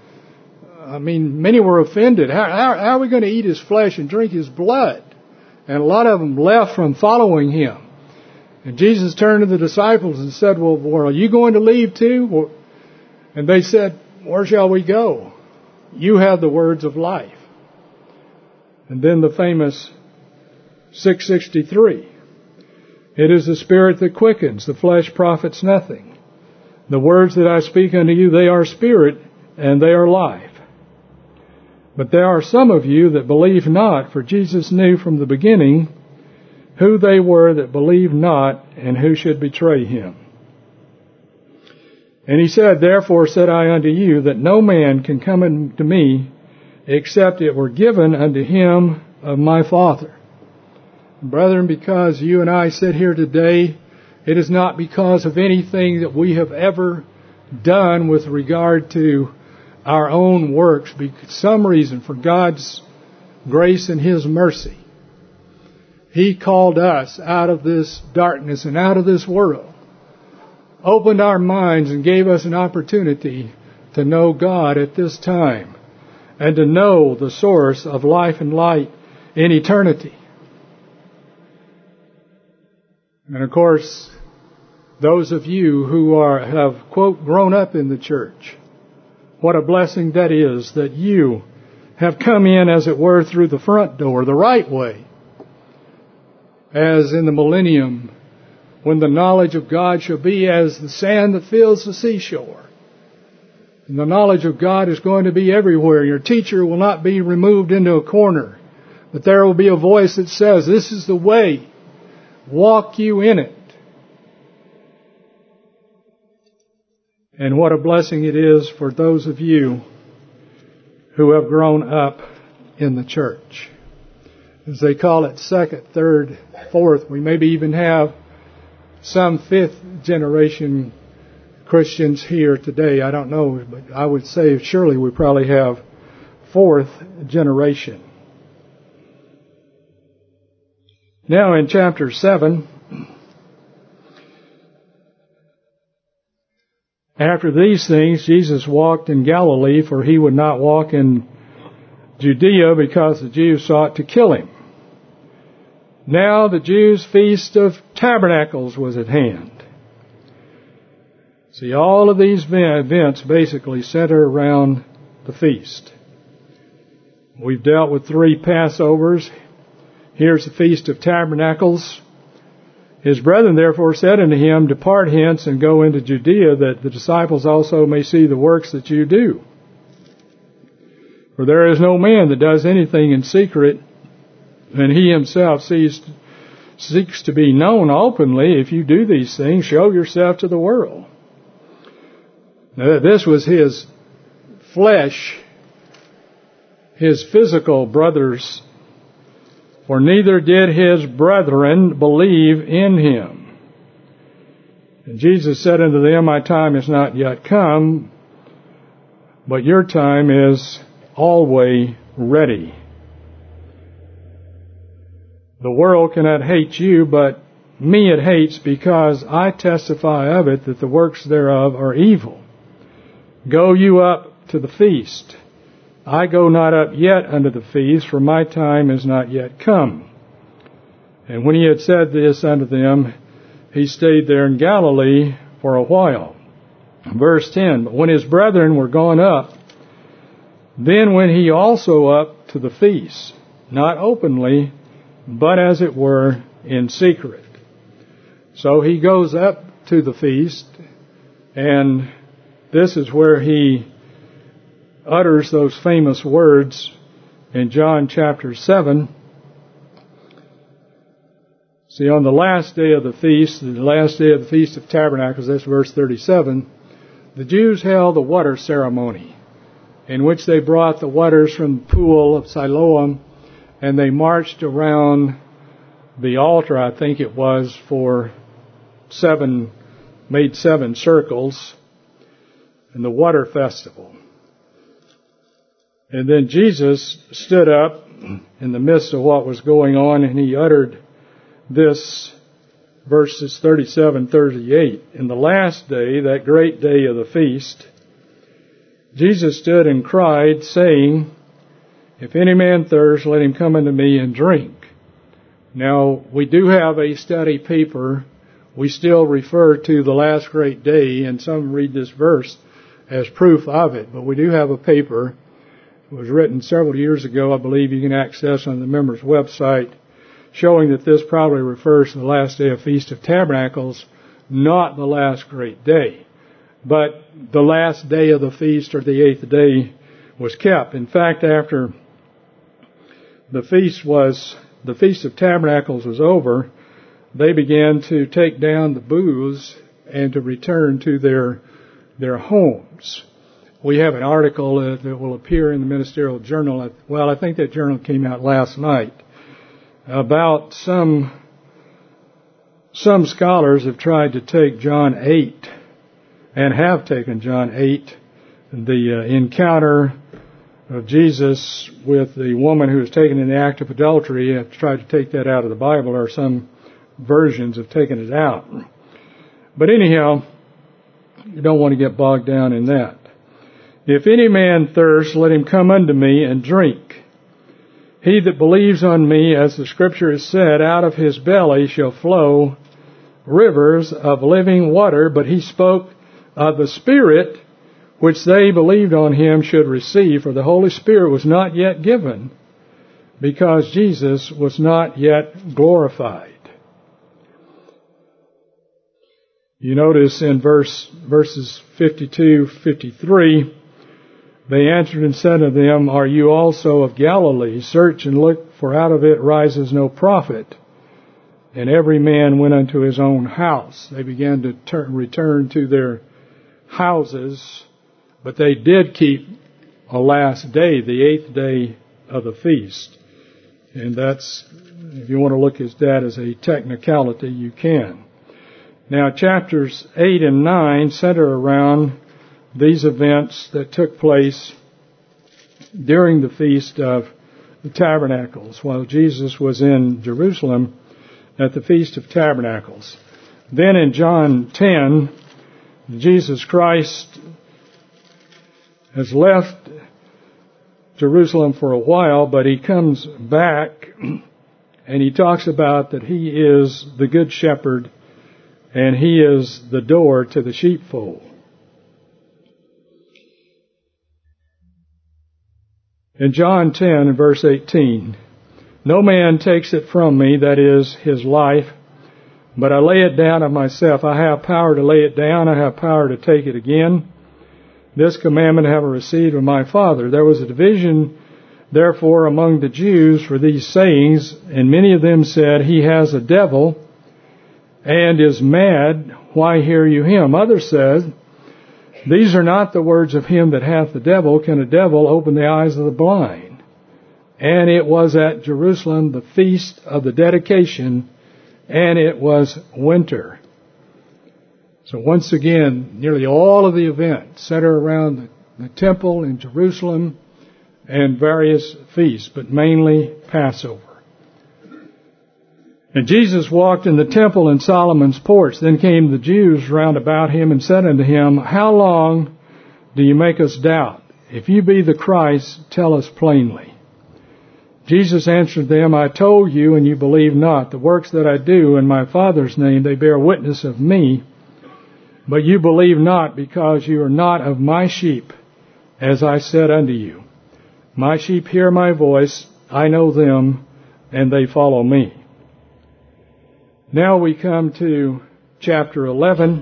many were offended. How are we going to eat his flesh and drink his blood? And a lot of them left from following him. And Jesus turned to the disciples and said, well, are you going to leave too? And they said, where shall we go? You have the words of life. And then the famous 663. It is the Spirit that quickens, the flesh profits nothing. The words that I speak unto you, they are spirit, and they are life. But there are some of you that believe not, for Jesus knew from the beginning who they were that believed not, and who should betray him. And he said, Therefore said I unto you, that no man can come unto me, except it were given unto him of my Father. Brethren, because you and I sit here today, it is not because of anything that we have ever done with regard to our own works, but some reason for God's grace and His mercy. He called us out of this darkness and out of this world, opened our minds and gave us an opportunity to know God at this time and to know the source of life and light in eternity. And of course, those of you who have, quote, grown up in the church, what a blessing that is that you have come in, as it were, through the front door, the right way. As in the millennium, when the knowledge of God shall be as the sand that fills the seashore. And the knowledge of God is going to be everywhere. Your teacher will not be removed into a corner, but there will be a voice that says, this is the way. Walk you in it. And what a blessing it is for those of you who have grown up in the church. As they call it, second, third, fourth. We maybe even have some fifth generation Christians here today. I don't know, but I would say surely we probably have fourth generation. Now in chapter 7, after these things, Jesus walked in Galilee, for he would not walk in Judea because the Jews sought to kill him. Now the Jews' feast of tabernacles was at hand. See, all of these events basically center around the feast. We've dealt with 3 Passovers. Here's the Feast of Tabernacles. His brethren therefore said unto him, Depart hence and go into Judea, that the disciples also may see the works that you do. For there is no man that does anything in secret, and he himself seeks to be known openly. If you do these things, show yourself to the world. Now, this was his flesh, his physical brothers, for neither did his brethren believe in him. And Jesus said unto them, My time is not yet come, but your time is always ready. The world cannot hate you, but me it hates, because I testify of it that the works thereof are evil. Go you up to the feast. I go not up yet unto the feast, for my time is not yet come. And when he had said this unto them, he stayed there in Galilee for a while. Verse 10, But when his brethren were gone up, then went he also up to the feast, not openly, but as it were in secret. So he goes up to the feast, and this is where he utters those famous words in John chapter 7. See, on the last day of the feast, the last day of the Feast of Tabernacles, that's verse 37, the Jews held the water ceremony, in which they brought the waters from the pool of Siloam, and they marched around the altar, I think it was, made 7 circles in the water festival. And then Jesus stood up in the midst of what was going on, and he uttered this, verses 37, 38. In the last day, that great day of the feast, Jesus stood and cried, saying, If any man thirst, let him come unto me and drink. Now, we do have a study paper. We still refer to the last great day, and some read this verse as proof of it. But we do have a paper was written several years ago, I believe you can access on the members' website, showing that this probably refers to the last day of Feast of Tabernacles, not the last great day. But the last day of the feast, or the 8th day, was kept. In fact, after the Feast of Tabernacles was over, they began to take down the booths and to return to their homes. We have an article that will appear in the Ministerial Journal. I think that journal came out last night, about some scholars have tried to take John 8 and have taken John 8, the encounter of Jesus with the woman who was taken in the act of adultery, have tried to take that out of the Bible, or some versions have taken it out. But anyhow, you don't want to get bogged down in that. If any man thirst, let him come unto me and drink. He that believes on me, as the Scripture has said, out of his belly shall flow rivers of living water. But he spoke of the Spirit, which they believed on him should receive, for the Holy Spirit was not yet given, because Jesus was not yet glorified. You notice in verses 52, 53, they answered and said to them, Are you also of Galilee? Search and look, for out of it rises no prophet. And every man went unto his own house. They began to return to their houses, but they did keep a last day, the 8th day of the feast. And that's, if you want to look at that as a technicality, you can. Now, chapters 8 and 9 center around these events that took place during the Feast of the Tabernacles, while Jesus was in Jerusalem at the Feast of Tabernacles. Then in John 10, Jesus Christ has left Jerusalem for a while, but he comes back and he talks about that he is the good shepherd and he is the door to the sheepfold. In John 10 and verse 18, No man takes it from me, that is, his life, but I lay it down of myself. I have power to lay it down. I have power to take it again. This commandment have I received of my Father. There was a division, therefore, among the Jews for these sayings, and many of them said, He has a devil and is mad. Why hear you him? Others said, These are not the words of him that hath the devil. Can a devil open the eyes of the blind? And it was at Jerusalem the feast of the dedication, and it was winter. So once again, nearly all of the events center around the temple in Jerusalem and various feasts, but mainly Passover. And Jesus walked in the temple in Solomon's porch. Then came the Jews round about him and said unto him, How long do you make us doubt? If you be the Christ, tell us plainly. Jesus answered them, I told you, and you believe not. The works that I do in my Father's name, they bear witness of me. But you believe not, because you are not of my sheep, as I said unto you. My sheep hear my voice, I know them, and they follow me. Now we come to chapter 11.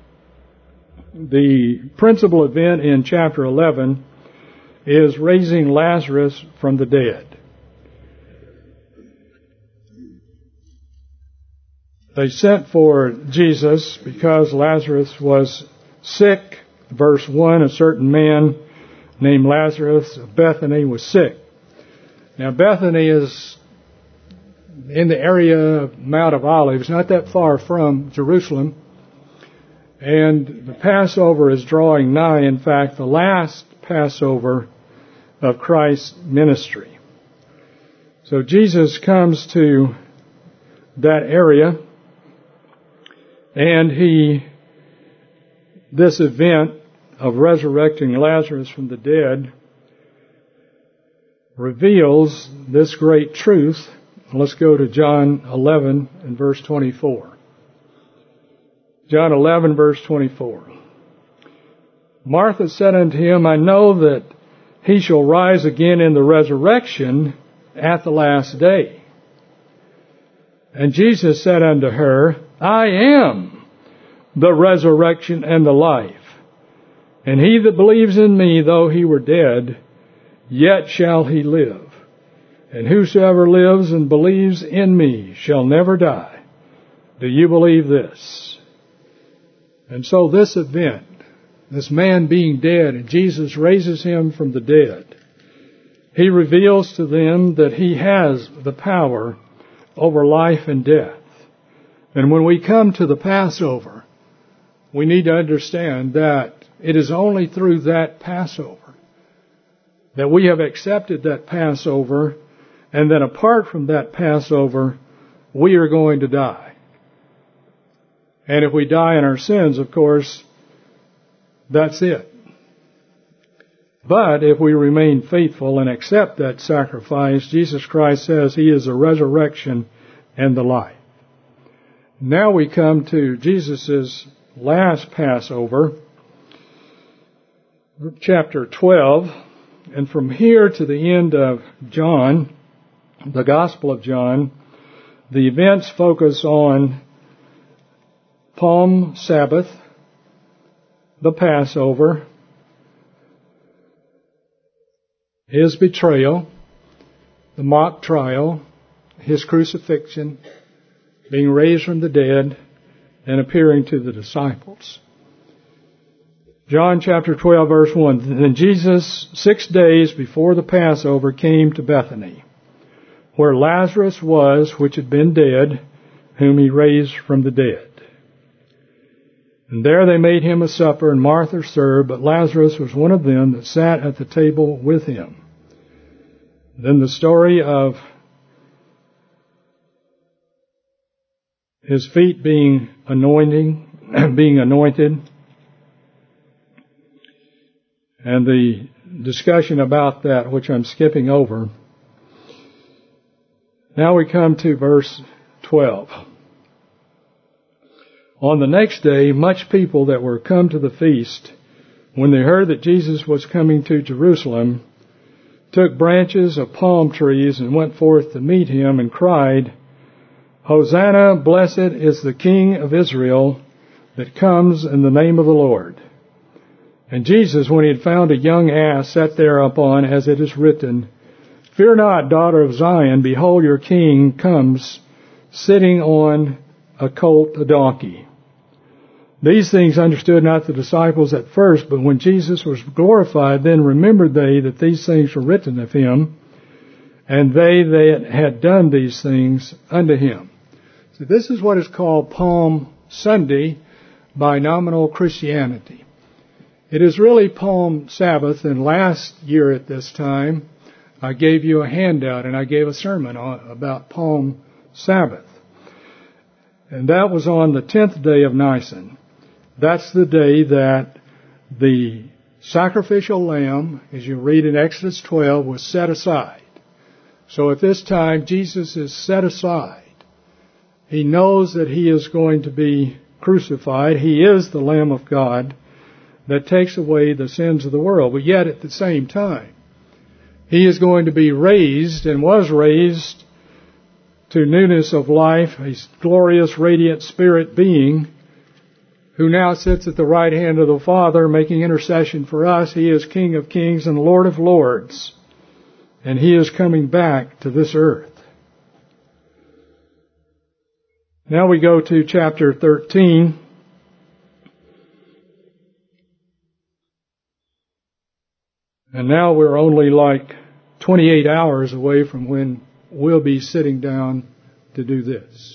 The principal event in chapter 11 is raising Lazarus from the dead. They sent for Jesus because Lazarus was sick. Verse 1, a certain man named Lazarus of Bethany was sick. Now Bethany is in the area of Mount of Olives, not that far from Jerusalem. And the Passover is drawing nigh. In fact, the last Passover of Christ's ministry. So Jesus comes to that area, and this event of resurrecting Lazarus from the dead reveals this great truth. Let's go to John 11 and verse 24. John 11, verse 24. Martha said unto him, I know that he shall rise again in the resurrection at the last day. And Jesus said unto her, I am the resurrection and the life. And he that believes in me, though he were dead, yet shall he live. And whosoever lives and believes in me shall never die. Do you believe this? And so this event, this man being dead, and Jesus raises him from the dead, he reveals to them that he has the power over life and death. And when we come to the Passover, we need to understand that it is only through that Passover that we have accepted that Passover, and that apart from that Passover, we are going to die. And if we die in our sins, of course, that's it. But if we remain faithful and accept that sacrifice, Jesus Christ says He is the resurrection and the life. Now we come to Jesus' last Passover, chapter 12, and from here to the end of John, the Gospel of John, the events focus on Palm Sabbath, the Passover, His betrayal, the mock trial, His crucifixion, being raised from the dead, and appearing to the disciples. John chapter 12, verse 1. Then Jesus, 6 days before the Passover, came to Bethany, where Lazarus was, which had been dead, whom He raised from the dead. And there they made Him a supper, and Martha served, but Lazarus was one of them that sat at the table with Him. Then the story of His feet being anointed, and the discussion about that, which I'm skipping over. Now we come to verse 12. On the next day, much people that were come to the feast, when they heard that Jesus was coming to Jerusalem, took branches of palm trees and went forth to meet Him and cried, Hosanna, blessed is the King of Israel that comes in the name of the Lord. And Jesus, when He had found a young ass, sat thereupon, as it is written, Fear not, daughter of Zion, behold, your King comes, sitting on a colt, a donkey. These things understood not the disciples at first, but when Jesus was glorified, then remembered they that these things were written of Him, and they that had done these things unto Him. So this is what is called Palm Sunday by nominal Christianity. It is really Palm Sabbath, and last year at this time, I gave you a handout and I gave a sermon about Palm Sabbath. And that was on the 10th day of Nisan. That's the day that the sacrificial lamb, as you read in Exodus 12, was set aside. So at this time, Jesus is set aside. He knows that He is going to be crucified. He is the Lamb of God that takes away the sins of the world. But yet at the same time, He is going to be raised and was raised to newness of life, a glorious, radiant spirit being who now sits at the right hand of the Father making intercession for us. He is King of kings and Lord of lords, and He is coming back to this earth. Now we go to chapter 13. And now we're only like 28 hours away from when we'll be sitting down to do this.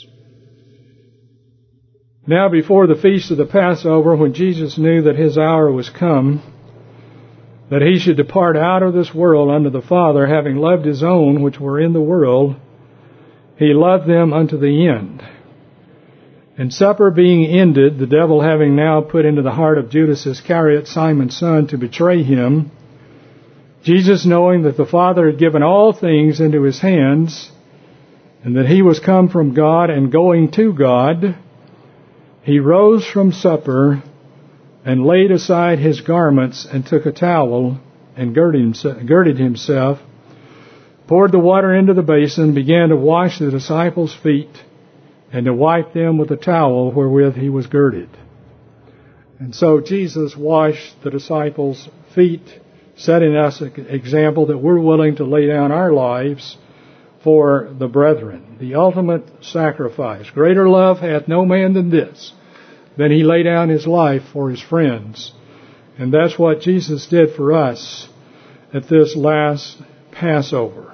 Now before the feast of the Passover, when Jesus knew that His hour was come, that He should depart out of this world unto the Father, having loved His own which were in the world, He loved them unto the end. And supper being ended, the devil having now put into the heart of Judas Iscariot, Simon's son, to betray Him, Jesus, knowing that the Father had given all things into His hands, and that He was come from God and going to God, He rose from supper and laid aside His garments and took a towel and girded himself, poured the water into the basin, began to wash the disciples' feet, and to wipe them with the towel wherewith he was girded. And so Jesus washed the disciples' feet, setting us an example that we're willing to lay down our lives for the brethren. The ultimate sacrifice. Greater love hath no man than this, than he lay down his life for his friends. And that's what Jesus did for us at this last Passover.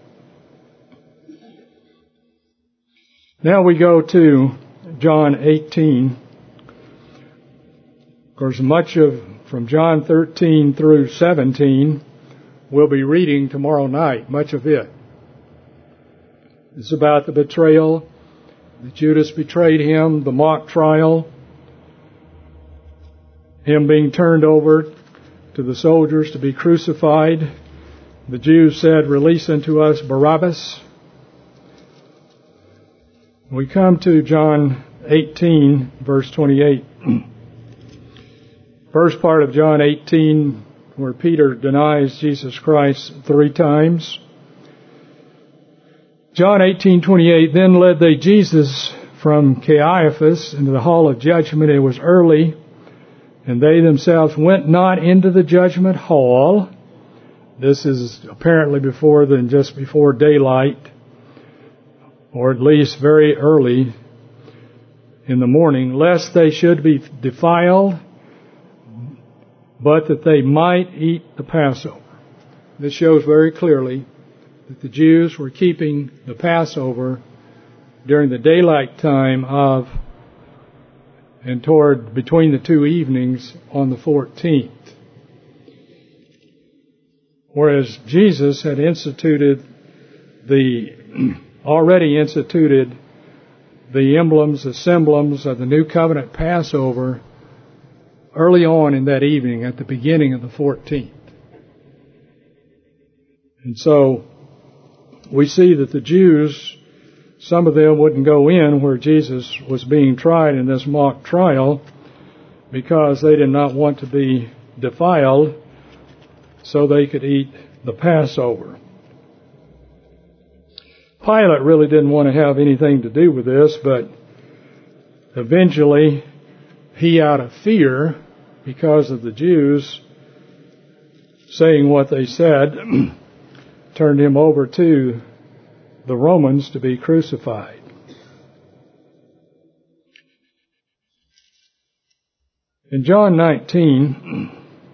Now we go to John 18. Of course, from John 13 through 17, we'll be reading tomorrow night, much of it. It's about the betrayal, that Judas betrayed him, the mock trial, him being turned over to the soldiers to be crucified. The Jews said, "Release unto us Barabbas." We come to John 18, verse 28. First part of John 18, where Peter denies Jesus Christ 3 times. John 18:28, then led they Jesus from Caiaphas into the hall of judgment. It was early, and they themselves went not into the judgment hall. This is apparently just before daylight, or at least very early in the morning, lest they should be defiled, but that they might eat the Passover. This shows very clearly that the Jews were keeping the Passover during the daylight time of and toward between the 2 evenings on the 14th. Whereas Jesus had already instituted the emblems, the symbols of the New Covenant Passover early on in that evening at the beginning of the 14th. And so we see that the Jews, some of them wouldn't go in where Jesus was being tried in this mock trial because they did not want to be defiled so they could eat the Passover. Pilate really didn't want to have anything to do with this, but eventually he, out of fear, because of the Jews saying what they said, turned him over to the Romans to be crucified. In John 19,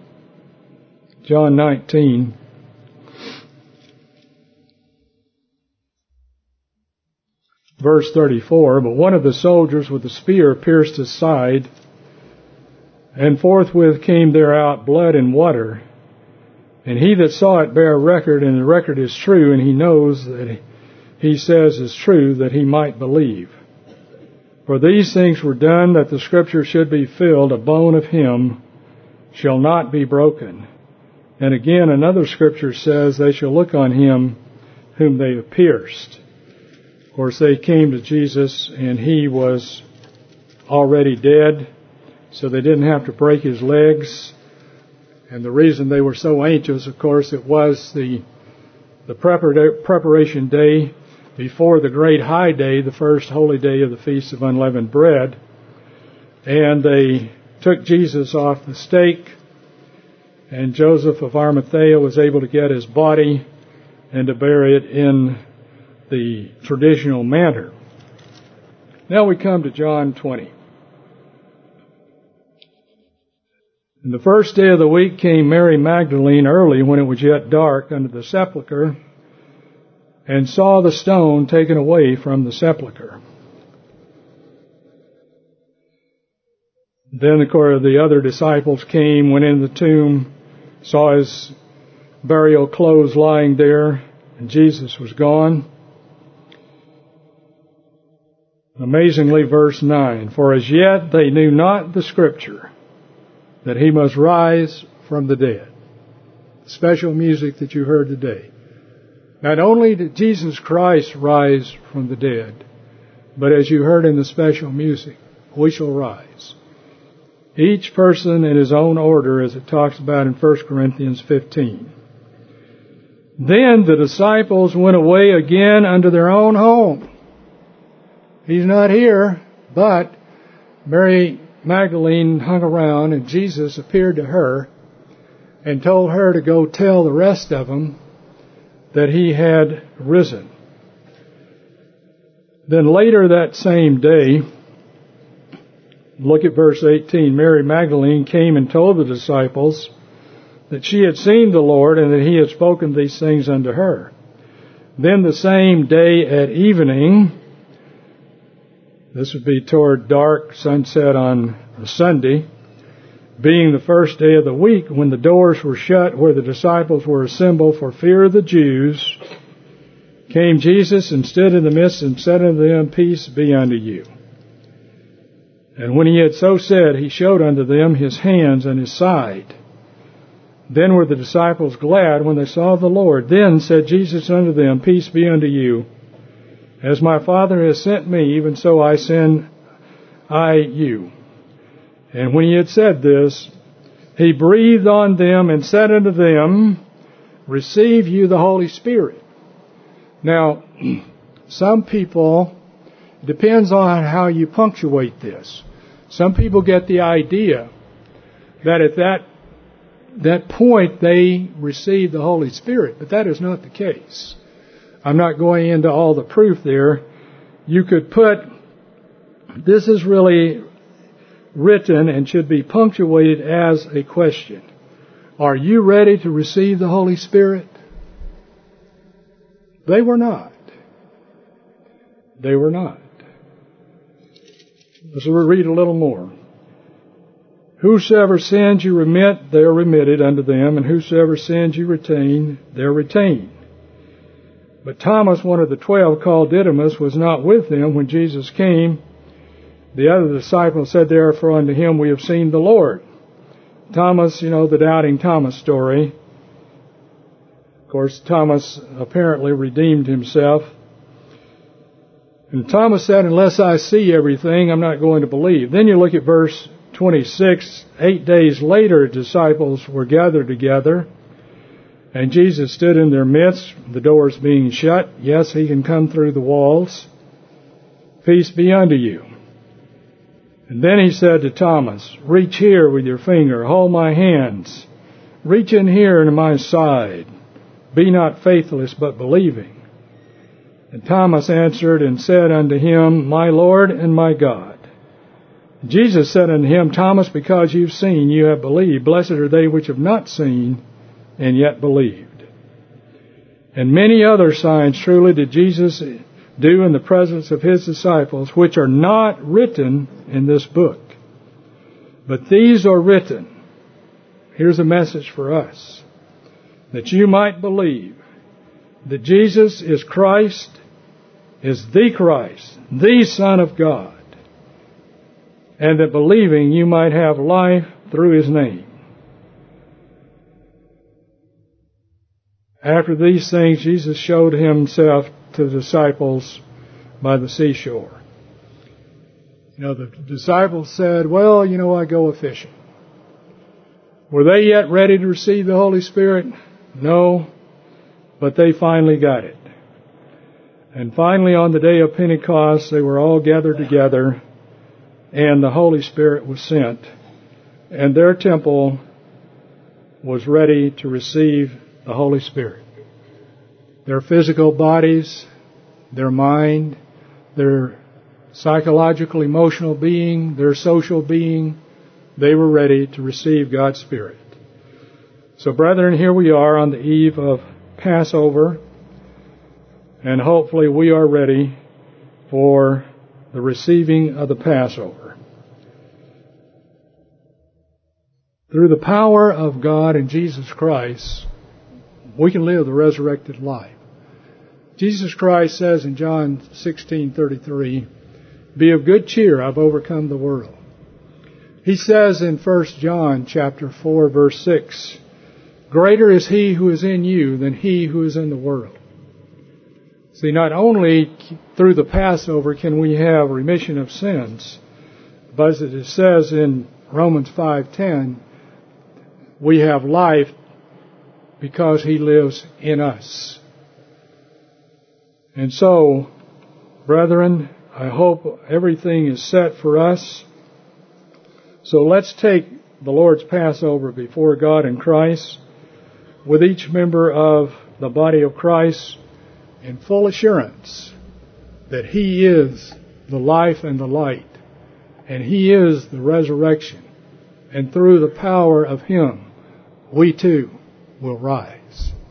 verse 34, but one of the soldiers with a spear pierced his side, and forthwith came there out blood and water. And he that saw it bare record, and the record is true, and he knows that he says is true, that he might believe. For these things were done that the scripture should be filled, a bone of him shall not be broken. And again, another scripture says, they shall look on him whom they have pierced. Of course, they came to Jesus, and he was already dead, so they didn't have to break his legs. And the reason they were so anxious, of course, it was the preparation day before the great high day, the first holy day of the Feast of Unleavened Bread. And they took Jesus off the stake, and Joseph of Arimathea was able to get his body and to bury it in the traditional manner. Now we come to John 20. And the first day of the week came Mary Magdalene early, when it was yet dark, unto the sepulchre, and saw the stone taken away from the sepulchre. Then the other disciples came, went in the tomb, saw his burial clothes lying there, and Jesus was gone. Amazingly, verse 9, for as yet they knew not the scripture, that he must rise from the dead. Special music that you heard today. Not only did Jesus Christ rise from the dead, but as you heard in the special music, we shall rise. each person in his own order, as it talks about in 1 Corinthians 15. Then the disciples went away again unto their own home. He's not here, but Mary Magdalene hung around, and Jesus appeared to her and told her to go tell the rest of them that he had risen. Then later that same day, look at verse 18, Mary Magdalene came and told the disciples that she had seen the Lord and that he had spoken these things unto her. Then the same day at evening, this would be toward dark sunset on a Sunday, being the first day of the week, when the doors were shut where the disciples were assembled for fear of the Jews, came Jesus and stood in the midst and said unto them, Peace be unto you. And when he had so said, he showed unto them his hands and his side. Then were the disciples glad when they saw the Lord. Then said Jesus unto them, Peace be unto you. As my Father has sent me, even so I send you. And when he had said this, he breathed on them and said unto them, Receive you the Holy Spirit. Now, some people, it depends on how you punctuate this. Some people get the idea that at that point they receive the Holy Spirit, but that is not the case. I'm not going into all the proof there. You could put, this is really written and should be punctuated as a question. Are you ready to receive the Holy Spirit? They were not. They were not. Let's read a little more. Whosoever sins you remit, they are remitted unto them, and whosoever sins you retain, they are retained. But Thomas, one of the 12, called Didymus, was not with them when Jesus came. The other disciples said therefore unto him, We have seen the Lord. Thomas, the doubting Thomas story. Of course, Thomas apparently redeemed himself. And Thomas said, Unless I see everything, I'm not going to believe. Then you look at verse 26. 8 days later, disciples were gathered together, and Jesus stood in their midst, the doors being shut. Yes, he can come through the walls. Peace be unto you. And then he said to Thomas, Reach here with your finger, hold my hands. Reach in here into my side. Be not faithless, but believing. And Thomas answered and said unto him, My Lord and my God. And Jesus said unto him, Thomas, because you've seen, you have believed. Blessed are they which have not seen, and yet believed. And many other signs truly did Jesus do in the presence of his disciples, which are not written in this book. But these are written. Here's a message for us. That you might believe that Jesus is Christ, is the Christ, the Son of God. And that believing you might have life through his name. After these things, Jesus showed himself to the disciples by the seashore. The disciples said, Well, I go a-fishing. Were they yet ready to receive the Holy Spirit? No, but they finally got it. And finally, on the day of Pentecost, they were all gathered together, and the Holy Spirit was sent, and their temple was ready to receive the Holy Spirit. Their physical bodies, their mind, their psychological, emotional being, their social being, they were ready to receive God's Spirit. So, brethren, here we are on the eve of Passover, and hopefully we are ready for the receiving of the Passover. Through the power of God and Jesus Christ, we can live the resurrected life. Jesus Christ says in John 16:33, Be of good cheer, I've overcome the world. He says in 1 John chapter 4, verse 6, Greater is he who is in you than he who is in the world. See, not only through the Passover can we have remission of sins, but as it says in Romans 5:10, we have life because He lives in us. And so, brethren, I hope everything is set for us. So let's take the Lord's Passover before God in Christ, with each member of the body of Christ in full assurance that He is the life and the light, and He is the resurrection, and through the power of Him, we too will rise.